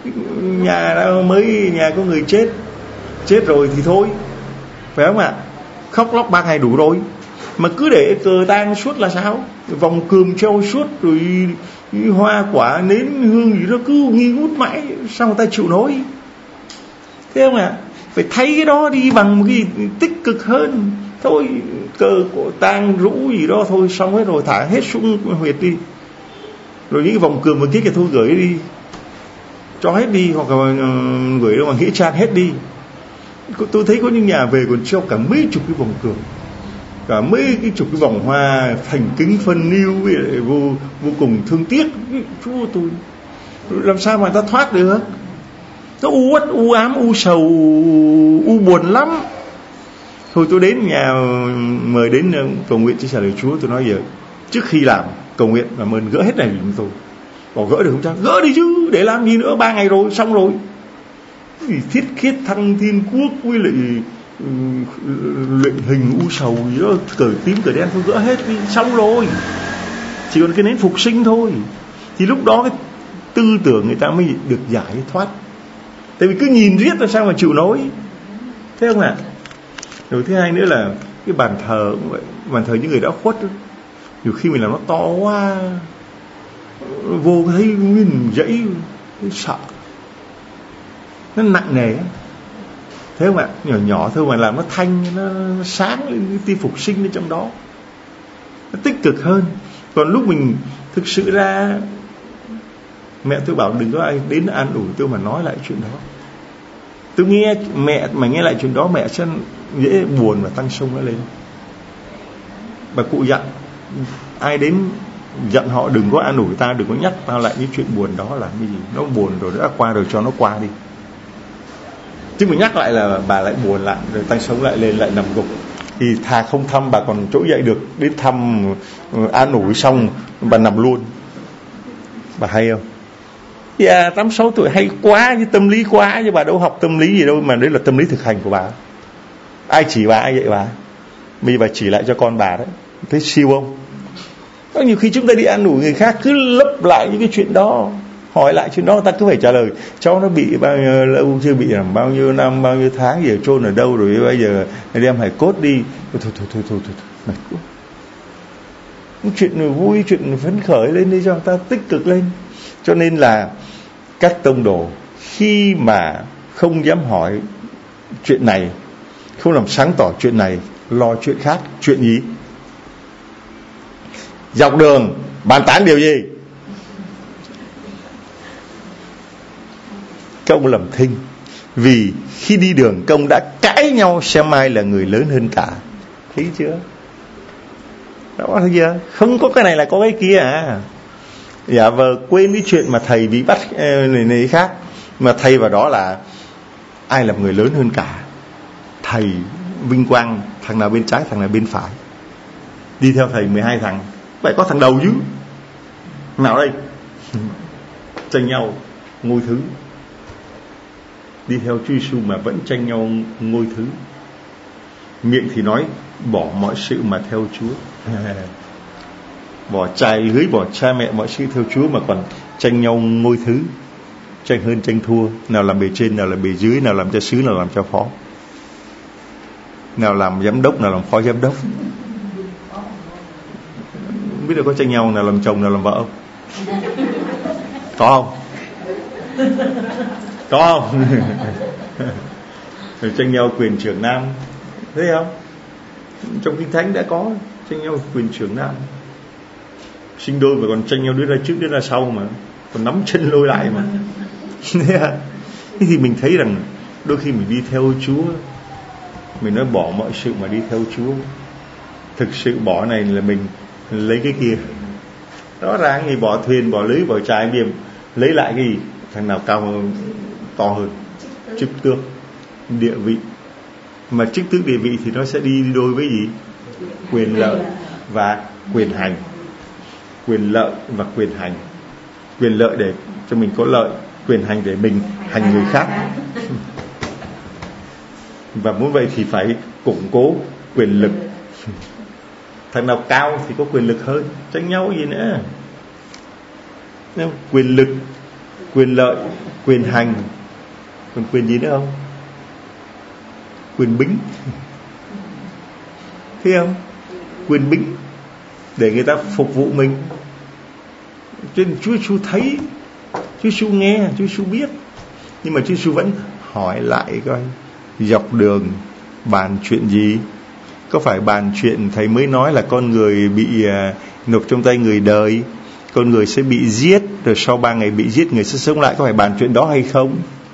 nhà có người chết rồi thì thôi, phải không ạ? Khóc lóc 3 ngày đủ rồi. Mà cứ để cờ tang suốt là sao? Vòng cườm treo suốt, rồi hoa quả nến hương gì đó cứ nghi ngút mãi, sao người ta chịu nổi? Thế không ạ? Phải thấy cái đó đi bằng một cái tích cực hơn. Thôi cờ cổ tang rũ gì đó thôi, xong hết rồi, thả hết xuống huyệt đi. Rồi những cái vòng cườm một kia thì thôi gửi đi, cho hết đi, hoặc là gửi ra bằng nghĩa trang hết đi. Tôi thấy có những nhà về còn treo cả mấy chục cái vòng cườm, cả mấy cái chục cái vòng hoa thành kính phân niu, vô cùng thương tiếc. Chúa tôi làm sao mà ta thoát được? Nó u uất, u ám, u sầu, u buồn lắm. Thôi tôi đến nhà mời đến cầu nguyện chia sẻ lời Chúa, tôi nói giờ trước khi làm cầu nguyện làm ơn gỡ hết này giùm tôi. Bảo gỡ được không cha? Gỡ đi chứ, để làm gì nữa, 3 ngày rồi, xong rồi. Thiết khiết thăng thiên quốc với lại luyện hình u sầu gì đó, cờ tím cờ đen, thôi gỡ hết đi, xong rồi. Chỉ còn cái nến phục sinh thôi. Thì lúc đó cái tư tưởng người ta mới được giải thoát. Tại vì cứ nhìn riết là sao mà chịu nổi. Thế không ạ? Rồi thứ hai nữa là cái bàn thờ cũng vậy. Bàn thờ những người đã khuất, nhiều khi mình làm nó to quá, vô thấy nguyên dãy, sợ, nó nặng nề. Thế không ạ? Nhỏ nhỏ thôi mà làm nó thanh, nó sáng lên cái tia phục sinh ở trong đó, nó tích cực hơn. Còn lúc mình thực sự ra, mẹ tôi bảo đừng có ai đến an ủi tôi mà nói lại chuyện đó. Tôi nghe mẹ mà nghe lại chuyện đó, mẹ sẽ dễ buồn và tăng sông nó lên. Bà cụ dặn ai đến dặn họ đừng có an ủi ta, đừng có nhắc ta lại những chuyện buồn đó là cái gì. Nó buồn rồi, nó đã qua rồi, cho nó qua đi. Chứ mà nhắc lại là bà lại buồn lại, rồi tăng sống lại lên, lại nằm gục. Thì thà không thăm, bà còn trỗi dậy được, đến thăm an ủi xong bà nằm luôn. Bà hay không? Dạ 86 tuổi hay quá, chứ tâm lý quá, chứ bà đâu học tâm lý gì đâu, mà đấy là tâm lý thực hành của bà. Ai chỉ bà, ai dạy bà? Bây giờ bà chỉ lại cho con bà đấy. Thấy siêu không? Có nhiều khi chúng ta đi an ủi người khác cứ lấp lại những cái chuyện đó, hỏi lại chuyện đó, người ta cứ phải trả lời cháu nó bị bao nhiêu lâu chưa, bị làm bao nhiêu năm, bao nhiêu tháng gì, chôn ở đâu rồi, bây giờ đem hài cốt đi. Thôi mệt quá. Chuyện vui, chuyện phấn khởi lên đi, cho người ta tích cực lên. Cho nên là các tông đồ khi mà không dám hỏi chuyện này, không làm sáng tỏ chuyện này, lo chuyện khác. Chuyện gì? Dọc đường bàn tán điều gì? Các ông làm thinh. Vì khi đi đường các ông đã cãi nhau xem ai là người lớn hơn cả. Thấy chưa? Đó, thấy chưa? Không có cái này là có cái kia à. Dạ vờ quên cái chuyện mà thầy bị bắt này khác. Mà thay vào đó là ai là người lớn hơn cả. Thầy vinh quang thằng nào bên trái, thằng nào bên phải. Đi theo thầy 12 thằng, vậy có thằng đầu chứ. Nào đây? Tranh nhau ngôi thứ. Đi theo Chúa Giêsu mà vẫn tranh nhau ngôi thứ. Miệng thì nói bỏ mọi sự mà theo Chúa. Bỏ trai lưới, bỏ cha mẹ, mọi sự theo Chúa, mà còn tranh nhau ngôi thứ. Tranh hơn tranh thua. Nào làm bề trên, nào làm bề dưới, nào làm cha xứ, nào làm cha phó, nào làm giám đốc, nào làm phó giám đốc. Biết được có tranh nhau nào làm chồng, nào làm vợ không? Có không? Có không? Rồi tranh nhau quyền trưởng nam. Thấy không? Trong Kinh Thánh đã có tranh nhau quyền trưởng nam. Sinh đôi mà còn tranh nhau đứa ra trước đứa ra sau, mà còn nắm chân lôi lại mà. Thế thì mình thấy rằng đôi khi mình đi theo Chúa, mình nói bỏ mọi sự mà đi theo Chúa, thực sự bỏ này là mình lấy cái kia. Rõ ràng thì bỏ thuyền, bỏ lưới, bỏ trái biềm, lấy lại cái gì? Thằng nào cao hơn, to hơn, chức tước, địa vị. Mà chức tước địa vị thì nó sẽ đi đôi với gì? Quyền lợi. và quyền hành. Quyền lợi và quyền hành. Quyền lợi để cho mình có lợi, quyền hành để mình hành người khác. Và muốn vậy thì phải củng cố quyền lực. Thằng nào cao thì có quyền lực hơn, tranh nhau gì nữa. Quyền lực, quyền lợi, quyền hành. Còn quyền gì nữa không? Quyền bính. Thấy không? Quyền bính để người ta phục vụ mình. Cho nên Chúa Giêsu thấy, Chúa Giêsu nghe, Chúa Giêsu biết. Nhưng mà Chúa Giêsu vẫn hỏi lại coi, dọc đường bàn chuyện gì? Có phải bàn chuyện thầy mới nói là con người bị nộp trong tay người đời, con người sẽ bị giết, rồi sau 3 ngày bị giết người sẽ sống lại, có phải bàn chuyện đó hay không?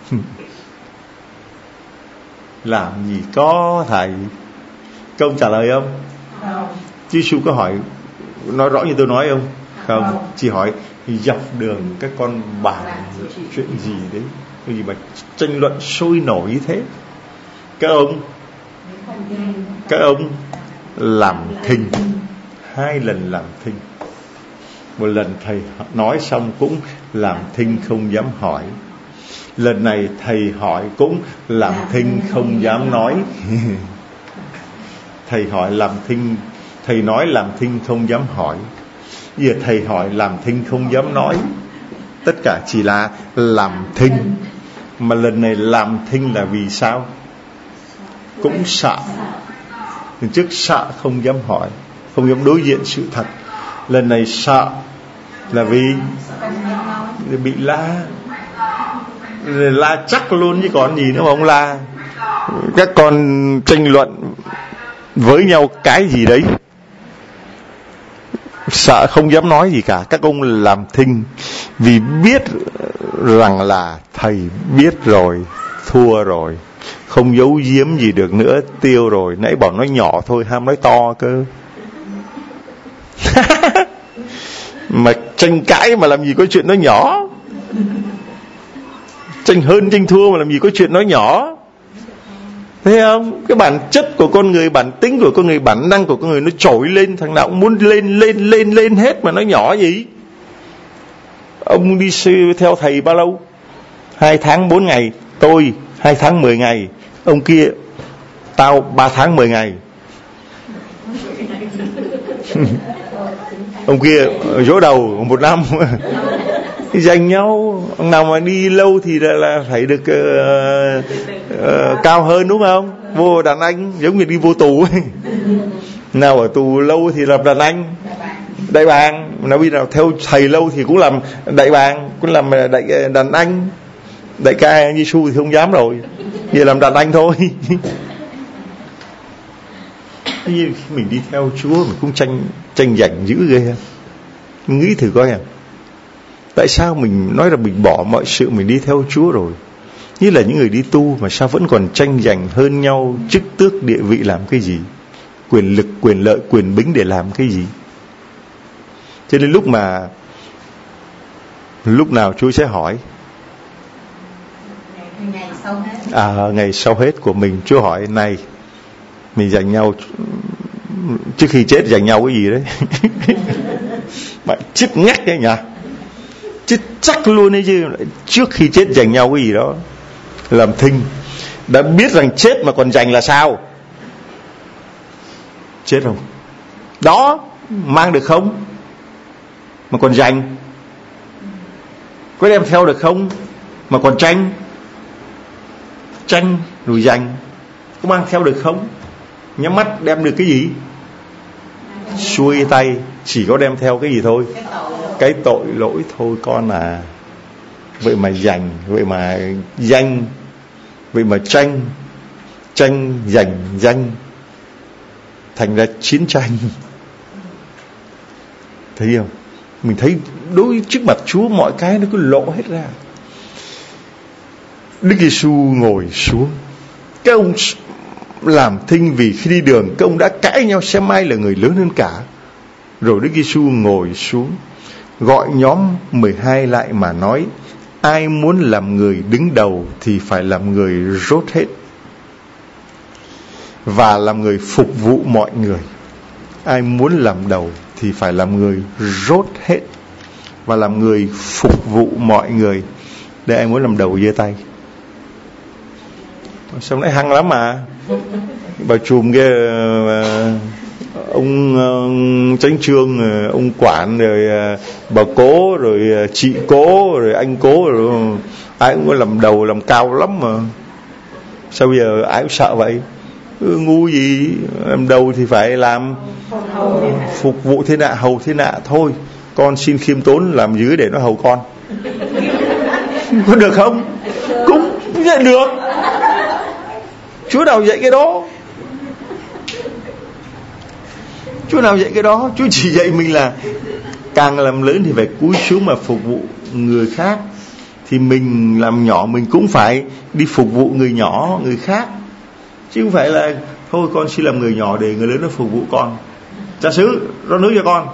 Làm gì có thầy. Các ông trả lời không? Chúa Giêsu có hỏi nói rõ như tôi nói không? Không, chỉ hỏi dọc đường các con bàn chuyện gì đấy, cái gì mà tranh luận sôi nổi như thế. Các ông làm thinh, 2 lần làm thinh. Một lần thầy nói xong cũng làm thinh không dám hỏi. Lần này thầy hỏi cũng làm thinh không dám nói. Thầy hỏi làm thinh, thầy nói làm thinh không dám hỏi. Giờ thầy hỏi làm thinh không dám nói. Tất cả chỉ là làm thinh. Mà lần này làm thinh là vì sao? Cũng sợ. Trước sợ không dám hỏi, không dám đối diện sự thật. Lần này sợ là vì bị la. La chắc luôn chứ còn gì nữa mà ông la. Các con tranh luận với nhau cái gì đấy, sợ không dám nói gì cả. Các ông làm thinh vì biết rằng là thầy biết rồi, thua rồi, không giấu giếm gì được nữa, tiêu rồi. Nãy bảo nói nhỏ thôi, ham nói to cơ. Mà tranh cãi mà làm gì có chuyện nói nhỏ. Tranh hơn tranh thua mà làm gì có chuyện nói nhỏ. Thấy không? Cái bản chất của con người, bản tính của con người, bản năng của con người nó trỗi lên. Thằng nào cũng muốn lên hết mà nói nhỏ gì. Ông đi theo thầy bao lâu? 2 tháng 4 ngày. Tôi 2 tháng 10 ngày. Ông kia tao 3 tháng 10 ngày. Ông kia dỗ đầu 1 năm. Giành nhau. Ông nào mà đi lâu thì là phải được cao hơn, đúng không? Vô đàn anh giống như đi vô tù ấy. Nào ở tù lâu thì làm đàn anh, đại bàng. Nào bây giờ theo thầy lâu thì cũng làm đại bàng, cũng làm đàn anh. Đại ca Giêsu thì không dám rồi, giờ làm đàn anh thôi. Như mình đi theo Chúa mình cũng tranh giành dữ ghê. Mình nghĩ thử coi. Tại sao mình nói là mình bỏ mọi sự mình đi theo Chúa rồi, như là những người đi tu, mà sao vẫn còn tranh giành hơn nhau chức tước địa vị làm cái gì, quyền lực, quyền lợi, quyền bính để làm cái gì? Cho nên lúc nào Chúa sẽ hỏi ngày sau hết của mình. Chúa hỏi này, mình giành nhau trước khi chết giành nhau cái gì đấy? Bạn chết ngắt đấy nhỉ, chết chắc luôn đấy chứ. Trước khi chết giành nhau cái gì đó, làm thinh. Đã biết rằng chết mà còn giành là sao? Chết không? Đó, mang được không? Mà còn giành. Có đem theo được không? Mà còn tranh rồi giành. Có mang theo được không? Nhắm mắt đem được cái gì? Xuôi tay. Chỉ có đem theo cái gì thôi? Cái tội lỗi thôi con à. Vậy mà giành, vậy mà danh, vậy mà tranh giành danh, thành ra chiến tranh. Thấy không? Mình thấy đối trước mặt Chúa mọi cái nó cứ lộ hết ra. Đức Giêsu ngồi xuống. Các ông làm thinh vì khi đi đường các ông đã cãi nhau xem ai là người lớn hơn cả. Rồi Đức Giêsu ngồi xuống, gọi nhóm 12 lại mà nói: ai muốn làm người đứng đầu thì phải làm người rốt hết, và làm người phục vụ mọi người. ai muốn làm đầu thì phải làm người rốt hết và làm người phục vụ mọi người. Để ai muốn làm đầu giơ tay. Xong đấy hăng lắm mà. Bà chùm kia, ông Chánh Trương, ông Quản, rồi bà Cố, rồi chị Cố, rồi anh Cố, rồi ai cũng có làm đầu, làm cao lắm mà. Sao bây giờ ai cũng sợ vậy? Ngu gì, làm đầu thì phải làm phục vụ thiên hạ, hầu thiên hạ thôi. Con xin khiêm tốn làm dưới để nó hầu con. Có được không? Cũng dạy được. Chúa nào dạy cái đó? Chúa nào dạy cái đó? Chúa chỉ dạy mình là càng làm lớn thì phải cúi xuống mà phục vụ người khác. Thì mình làm nhỏ mình cũng phải đi phục vụ người nhỏ, người khác. Chứ không phải là thôi con xin làm người nhỏ để người lớn nó phục vụ con. Cha xứ rót nước cho con.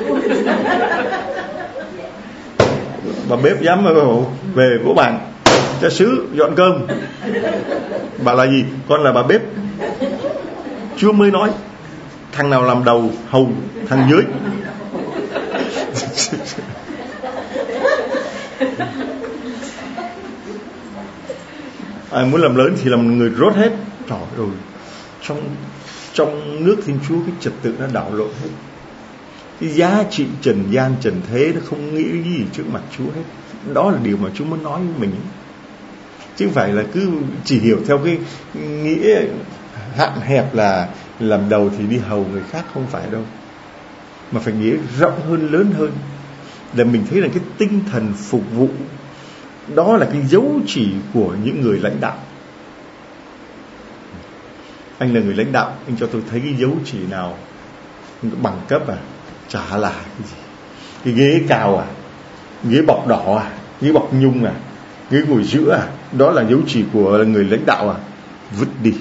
Bà bếp dám về vỗ bàn, cha xứ dọn cơm. Bà là gì? Con là bà bếp. Chúa mới nói thằng nào làm đầu hầu thằng dưới. Ai muốn làm lớn thì làm người rốt hết. Trời ơi, trong nước Thiên Chúa cái trật tự nó đảo lộn hết. Cái giá trị trần gian trần thế nó không nghĩ gì trước mặt Chúa hết. Đó là điều mà Chúa muốn nói với mình. Chứ không phải là cứ chỉ hiểu theo cái nghĩa hạn hẹp là làm đầu thì đi hầu người khác, không phải đâu. Mà phải nghĩa rộng hơn, lớn hơn. Là mình thấy là cái tinh thần phục vụ, đó là cái dấu chỉ của những người lãnh đạo. Anh là người lãnh đạo, anh cho tôi thấy cái dấu chỉ nào? Bằng cấp à? Chả là cái gì. Cái ghế cao à? Ghế bọc đỏ à? Ghế bọc nhung à? Ghế ngồi giữa à? Đó là dấu chỉ của người lãnh đạo à? Vứt đi.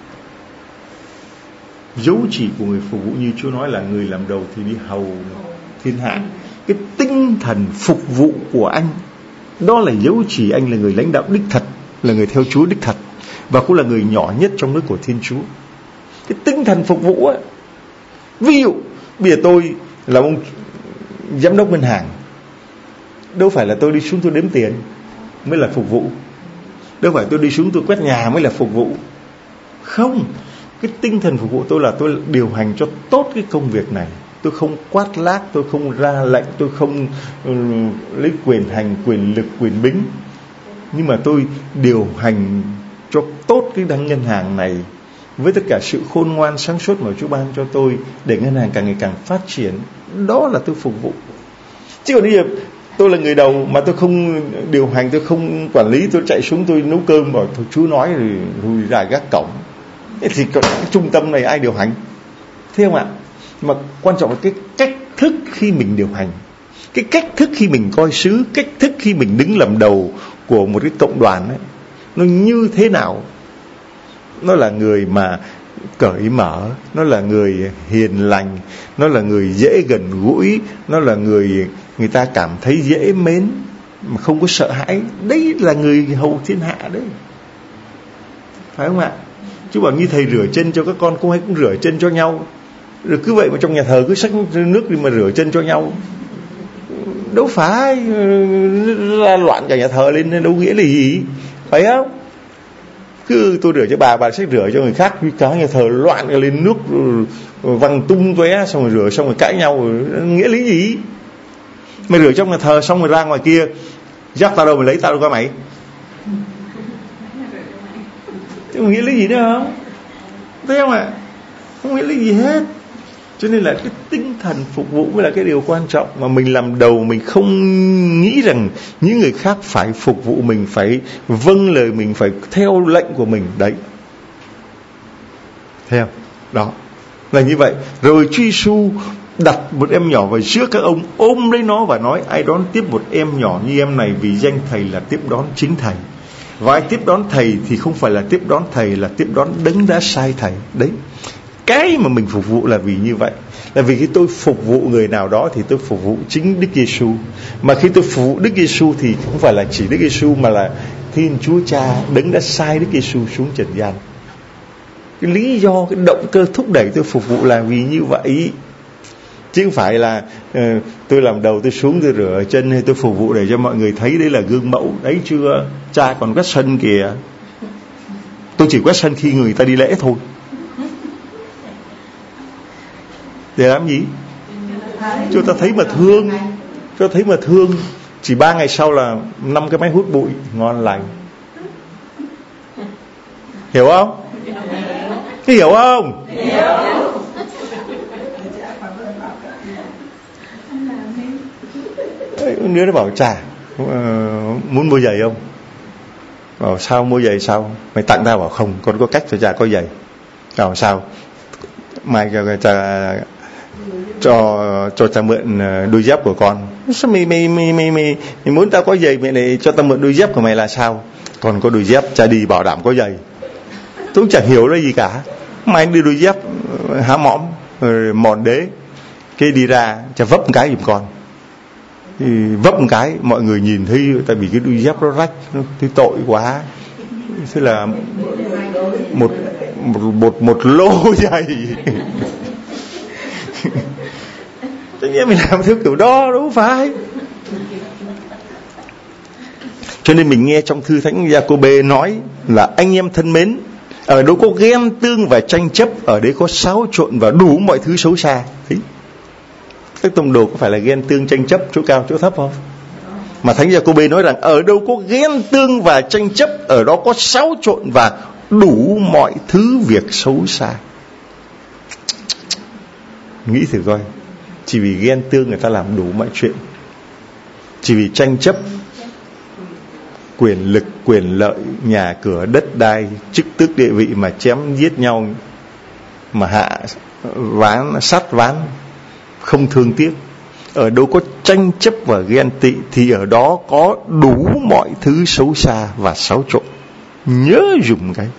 Dấu chỉ của người phục vụ như Chúa nói là người làm đầu thì đi hầu thiên hạ. Cái tinh thần phục vụ của anh, đó là dấu chỉ anh là người lãnh đạo đích thật, là người theo Chúa đích thật, và cũng là người nhỏ nhất trong nước của Thiên Chúa. Cái tinh thần phục vụ ấy. Ví dụ bây giờ tôi là ông giám đốc ngân hàng, đâu phải là tôi đi xuống tôi đếm tiền mới là phục vụ, đâu phải tôi đi xuống tôi quét nhà mới là phục vụ. Không, cái tinh thần phục vụ tôi là tôi điều hành cho tốt cái công việc này. Tôi không quát lác, tôi không ra lệnh, tôi không lấy quyền hành, quyền lực, quyền bính, nhưng mà tôi điều hành cho tốt cái ngân hàng này với tất cả sự khôn ngoan sáng suốt mà Chúa ban cho tôi, để ngân hàng càng ngày càng phát triển. Đó là tôi phục vụ. Chứ còn bây giờ tôi là người đầu mà tôi không điều hành, tôi không quản lý, tôi chạy xuống tôi nấu cơm bảo Chúa nói rồi lùi ra gác cổng, thì cái trung tâm này ai điều hành? Thấy không ạ? Mà quan trọng là cái cách thức khi mình điều hành, cái cách thức khi mình coi sứ, cách thức khi mình đứng làm đầu của một cái cộng đoàn ấy, nó như thế nào? Nó là người mà cởi mở, nó là người hiền lành, nó là người dễ gần gũi, nó là người ta cảm thấy dễ mến mà không có sợ hãi. Đấy là người hầu thiên hạ đấy, phải không ạ? Chứ bảo như thầy rửa chân cho các con, cũng hay cũng rửa chân cho nhau. Rồi cứ vậy mà trong nhà thờ cứ xách nước đi mà rửa chân cho nhau, đâu phải ra loạn cả nhà thờ lên, đâu nghĩa là gì, phải không? Cứ tôi rửa cho bà xách rửa cho người khác, cả nhà thờ loạn cả lên, nước văng tung tóe, xong rồi rửa xong rồi cãi nhau, nghĩa lý gì? Mày rửa trong nhà thờ xong rồi ra ngoài kia, dắt tao đâu mày lấy tao đâu có mày, chứ không nghĩa lý gì nữa không? Thấy không ạ? Không nghĩa lý gì hết. Cho nên là cái tinh thần phục vụ mới là cái điều quan trọng. Mà mình làm đầu, mình không nghĩ rằng những người khác phải phục vụ mình, phải vâng lời mình, phải theo lệnh của mình. Đấy, theo đó là như vậy. Rồi Chúa Giêsu đặt một em nhỏ vào giữa các ông, ôm lấy nó và nói: ai đón tiếp một em nhỏ như em này vì danh Thầy là tiếp đón chính Thầy. Và ai tiếp đón Thầy thì không phải là tiếp đón Thầy, là tiếp đón Đấng đã sai Thầy. Đấy, cái mà mình phục vụ là vì như vậy. Là vì khi tôi phục vụ người nào đó thì tôi phục vụ chính Đức Giêsu. Mà khi tôi phục vụ Đức Giêsu thì không phải là chỉ Đức Giêsu, mà là Thiên Chúa Cha, Đấng đã sai Đức Giêsu xuống trần gian. Cái lý do, cái động cơ thúc đẩy tôi phục vụ là vì như vậy. Chứ không phải là tôi làm đầu tôi xuống tôi rửa chân hay tôi phục vụ để cho mọi người thấy đấy là gương mẫu. Đấy chưa, cha còn quét sân kìa. Tôi chỉ quét sân khi người ta đi lễ thôi. Để làm gì? Cho ta thấy mà thương. Cho thấy mà thương. Chỉ 3 ngày sau là 5 cái máy hút bụi ngon lành. Hiểu không? Hiểu không? Đứa nó bảo chà, muốn mua giày không? Bảo sao mua giày sao? Mày tặng tao. Bảo không, con có cách cho cha có giày. Bảo sao? Mai cho cha mượn đôi dép của con. Sao mày muốn tao có giày mày lại cho tao mượn đôi dép của mày là sao? Con có đôi dép, cha đi bảo đảm có giày. Tôi chẳng hiểu là gì cả. Mày đi đôi dép há mõm mòn đế, cái đi ra cha vấp một cái giùm con. Thì vấp một cái mọi người nhìn thấy, tại vì cái đôi dép nó rách, nó thấy tội quá. Thế là một lô giày. Tất nhiên mình làm theo kiểu đó đúng phải. Cho nên mình nghe trong thư thánh Gia-cô-bê nói là anh em thân mến, ở đâu có ghen tương và tranh chấp, ở đấy có xáo trộn và đủ mọi thứ xấu xa. Thấy? Các tông đồ có phải là ghen tương tranh chấp chỗ cao chỗ thấp không? Mà thánh Gia-cô-bê nói rằng ở đâu có ghen tương và tranh chấp, ở đó có xáo trộn và đủ mọi thứ việc xấu xa. Nghĩ thử coi, chỉ vì ghen tương người ta làm đủ mọi chuyện. Chỉ vì tranh chấp quyền lực, quyền lợi, nhà cửa, đất đai, chức tước địa vị mà chém giết nhau, mà hạ ván, sát ván, không thương tiếc. Ở đâu có tranh chấp và ghen tị thì ở đó có đủ mọi thứ xấu xa và xáo trộn. Nhớ dùng cái.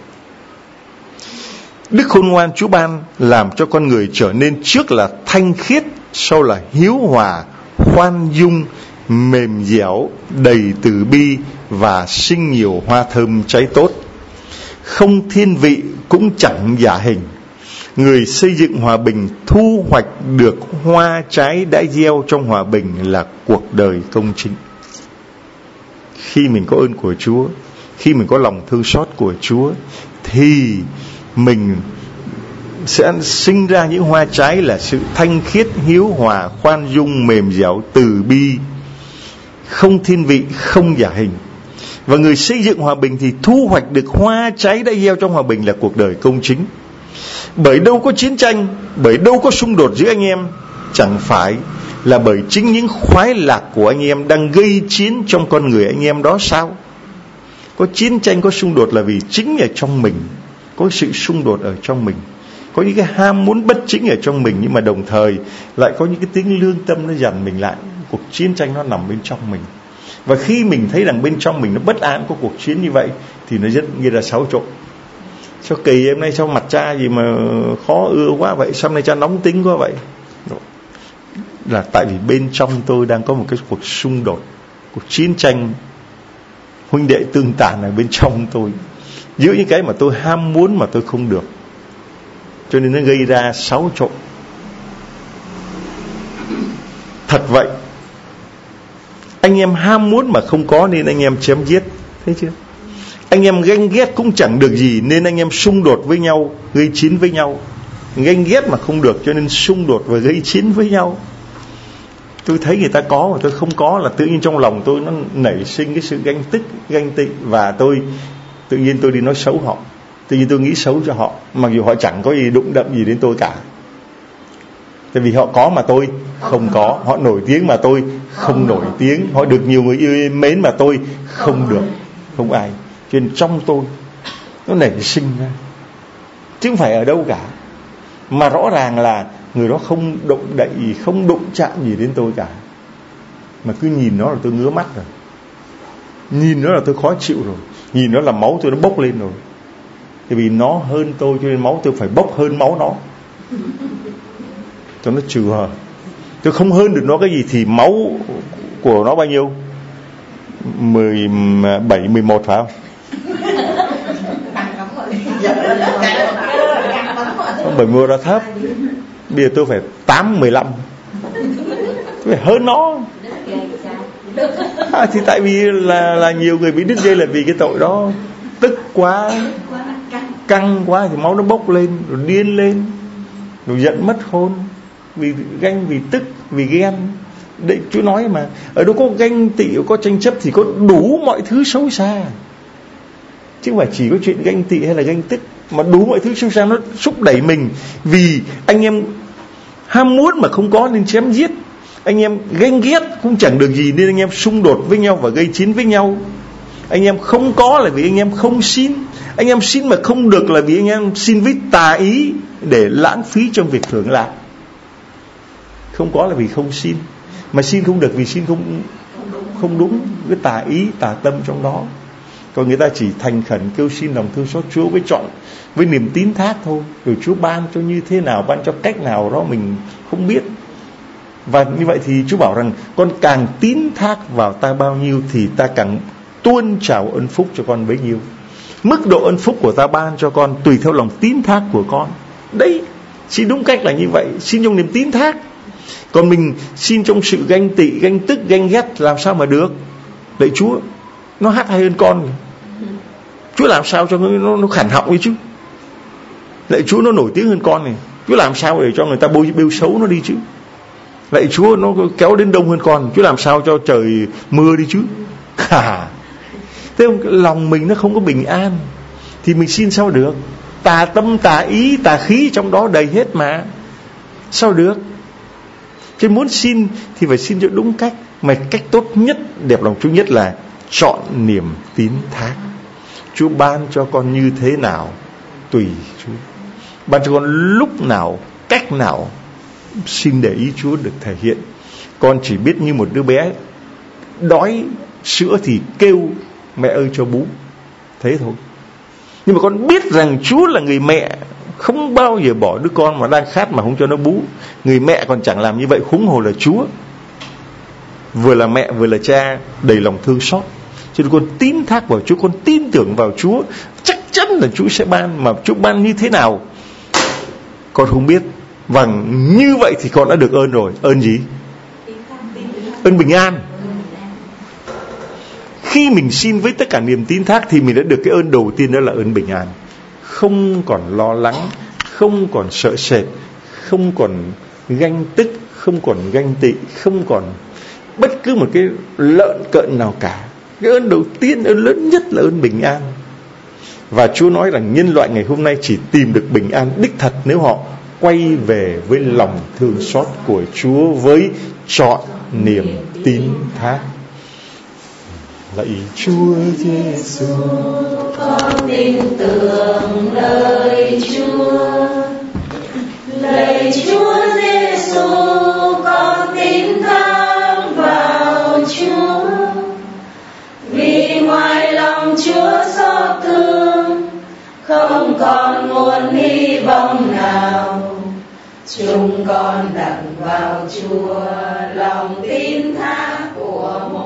Đức khôn ngoan Chúa ban làm cho con người trở nên trước là thanh khiết, sau là hiếu hòa, khoan dung, mềm dẻo, đầy từ bi và sinh nhiều hoa thơm trái tốt. Không thiên vị cũng chẳng giả hình. Người xây dựng hòa bình thu hoạch được hoa trái đã gieo trong hòa bình là cuộc đời công chính. Khi mình có ơn của Chúa, khi mình có lòng thương xót của Chúa, thì mình sẽ sinh ra những hoa trái là sự thanh khiết, hiếu hòa, khoan dung, mềm dẻo, từ bi, không thiên vị, không giả hình. Và người xây dựng hòa bình thì thu hoạch được hoa trái đã gieo trong hòa bình là cuộc đời công chính. Bởi đâu có chiến tranh, bởi đâu có xung đột giữa anh em, chẳng phải là bởi chính những khoái lạc của anh em đang gây chiến trong con người anh em đó sao? Có chiến tranh, có xung đột là vì chính ở trong mình, có sự xung đột ở trong mình, có những cái ham muốn bất chính ở trong mình, nhưng mà đồng thời lại có những cái tính lương tâm nó dằn mình lại. Cuộc chiến tranh nó nằm bên trong mình. Và khi mình thấy rằng bên trong mình nó bất an, có cuộc chiến như vậy, thì nó rất như là xáo trộn. Sao kỳ hôm nay sao mặt cha gì mà khó ưa quá vậy, sao hôm nay cha nóng tính quá vậy? Là tại vì bên trong tôi đang có một cái cuộc xung đột, cuộc chiến tranh huynh đệ tương tàn ở bên trong tôi, giữa những cái mà tôi ham muốn mà tôi không được, cho nên nó gây ra xáo trộn. Thật vậy, anh em ham muốn mà không có nên anh em chém giết, thấy chưa? Anh em ganh ghét cũng chẳng được gì nên anh em xung đột với nhau, gây chiến với nhau. Ganh ghét mà không được cho nên xung đột và gây chiến với nhau. Tôi thấy người ta có mà tôi không có là tự nhiên trong lòng tôi nó nảy sinh cái sự ganh tức, ganh tị, và tôi tự nhiên tôi đi nói xấu họ, tự nhiên tôi nghĩ xấu cho họ, mặc dù họ chẳng có gì đụng đậm gì đến tôi cả. Tại vì họ có mà tôi không có, họ nổi tiếng mà tôi không nổi tiếng, họ được nhiều người yêu mến mà tôi không được, không ai. Cho nên trong tôi nó nảy sinh ra, chứ không phải ở đâu cả. Mà rõ ràng là người đó không động đậy gì, không đụng chạm gì đến tôi cả, mà cứ nhìn nó là tôi ngứa mắt rồi, nhìn nó là tôi khó chịu rồi, nhìn nó là máu tôi nó bốc lên rồi. Tại vì nó hơn tôi cho nên máu tôi phải bốc hơn máu nó, cho nó trừ hờ. Tôi không hơn được nó cái gì thì máu của nó bao nhiêu? 17, 11 phải không? 71 là thấp. Bây giờ tôi phải 8, 15 phải hơn nó. Thì tại vì là nhiều người bị đứt dây là vì cái tội đó, tức quá, căng quá thì máu nó bốc lên, rồi điên lên, rồi giận mất hồn, vì ganh, vì tức, vì ghen. Đấy, Chúa nói mà, ở đâu có ganh tị, có tranh chấp thì có đủ mọi thứ xấu xa, chứ không phải chỉ có chuyện ganh tị hay là ganh tức, mà đủ mọi thứ xấu xa nó xúc đẩy mình. Vì anh em ham muốn mà không có nên chém giết, anh em ganh ghét cũng chẳng được gì nên anh em xung đột với nhau và gây chiến với nhau. Anh em không có là vì anh em không xin, anh em xin mà không được là vì anh em xin với tà ý để lãng phí trong việc hưởng lạc. Không có là vì không xin, mà xin không được vì xin không đúng, với tà ý, tà tâm trong đó. Còn người ta chỉ thành khẩn kêu xin lòng thương xót Chúa với niềm tín thác thôi. Rồi Chúa ban cho như thế nào, ban cho cách nào đó mình không biết. Và như vậy thì Chúa bảo rằng con càng tín thác vào ta bao nhiêu thì ta càng tuôn trào ân phúc cho con bấy nhiêu. Mức độ ân phúc của ta ban cho con tùy theo lòng tín thác của con. Đấy, xin đúng cách là như vậy, xin trong niềm tín thác. Còn mình xin trong sự ganh tị, ganh tức, ganh ghét làm sao mà được. Lạy Chúa, nó hát hay hơn con. Chúa làm sao cho nó khản họng ấy chứ. Lạy Chúa, nó nổi tiếng hơn con này, Chúa làm sao để cho người ta bêu xấu nó đi chứ. Lạy Chúa, nó kéo đến đông hơn con, Chúa làm sao cho trời mưa đi chứ. Thế không, lòng mình nó không có bình an thì mình xin sao được. Tà tâm, tà ý, tà khí trong đó đầy hết mà, sao được. Chứ muốn xin thì phải xin cho đúng cách. Mà cách tốt nhất, đẹp lòng Chúa nhất là chọn niềm tín thác. Chúa ban cho con như thế nào tùy Chúa, ban cho con lúc nào, cách nào, xin để ý Chúa được thể hiện. Con chỉ biết như một đứa bé đói sữa thì kêu mẹ ơi cho bú, thế thôi. Nhưng mà con biết rằng Chúa là người mẹ, không bao giờ bỏ đứa con mà đang khát mà không cho nó bú. Người mẹ còn chẳng làm như vậy, huống hồ là Chúa, vừa là mẹ vừa là cha, đầy lòng thương xót. Cho nên con tín thác vào Chúa, con tin tưởng vào Chúa, chắc chắn là Chúa sẽ ban. Mà Chúa ban như thế nào con không biết. Và như vậy thì con đã được ơn rồi. Ơn gì? Ơn bình an. Khi mình xin với tất cả niềm tín thác thì mình đã được cái ơn đầu tiên, đó là ơn bình an. Không còn lo lắng, không còn sợ sệt, không còn ganh tức, không còn ganh tị, không còn bất cứ một cái lợn cợn nào cả. Cái ơn đầu tiên, ơn lớn nhất là ơn bình an. Và Chúa nói rằng nhân loại ngày hôm nay chỉ tìm được bình an đích thật nếu họ quay về với lòng thương xót của Chúa, với chọn niềm tín thác. Lạy Chúa Giêsu, con tin tưởng lời Chúa. Lạy Chúa Giêsu, con tin thác vào Chúa. Vì ngoài lòng Chúa xót thương, không còn nguồn hy vọng nào. Chúng con đặt vào Chúa lòng tin thác của một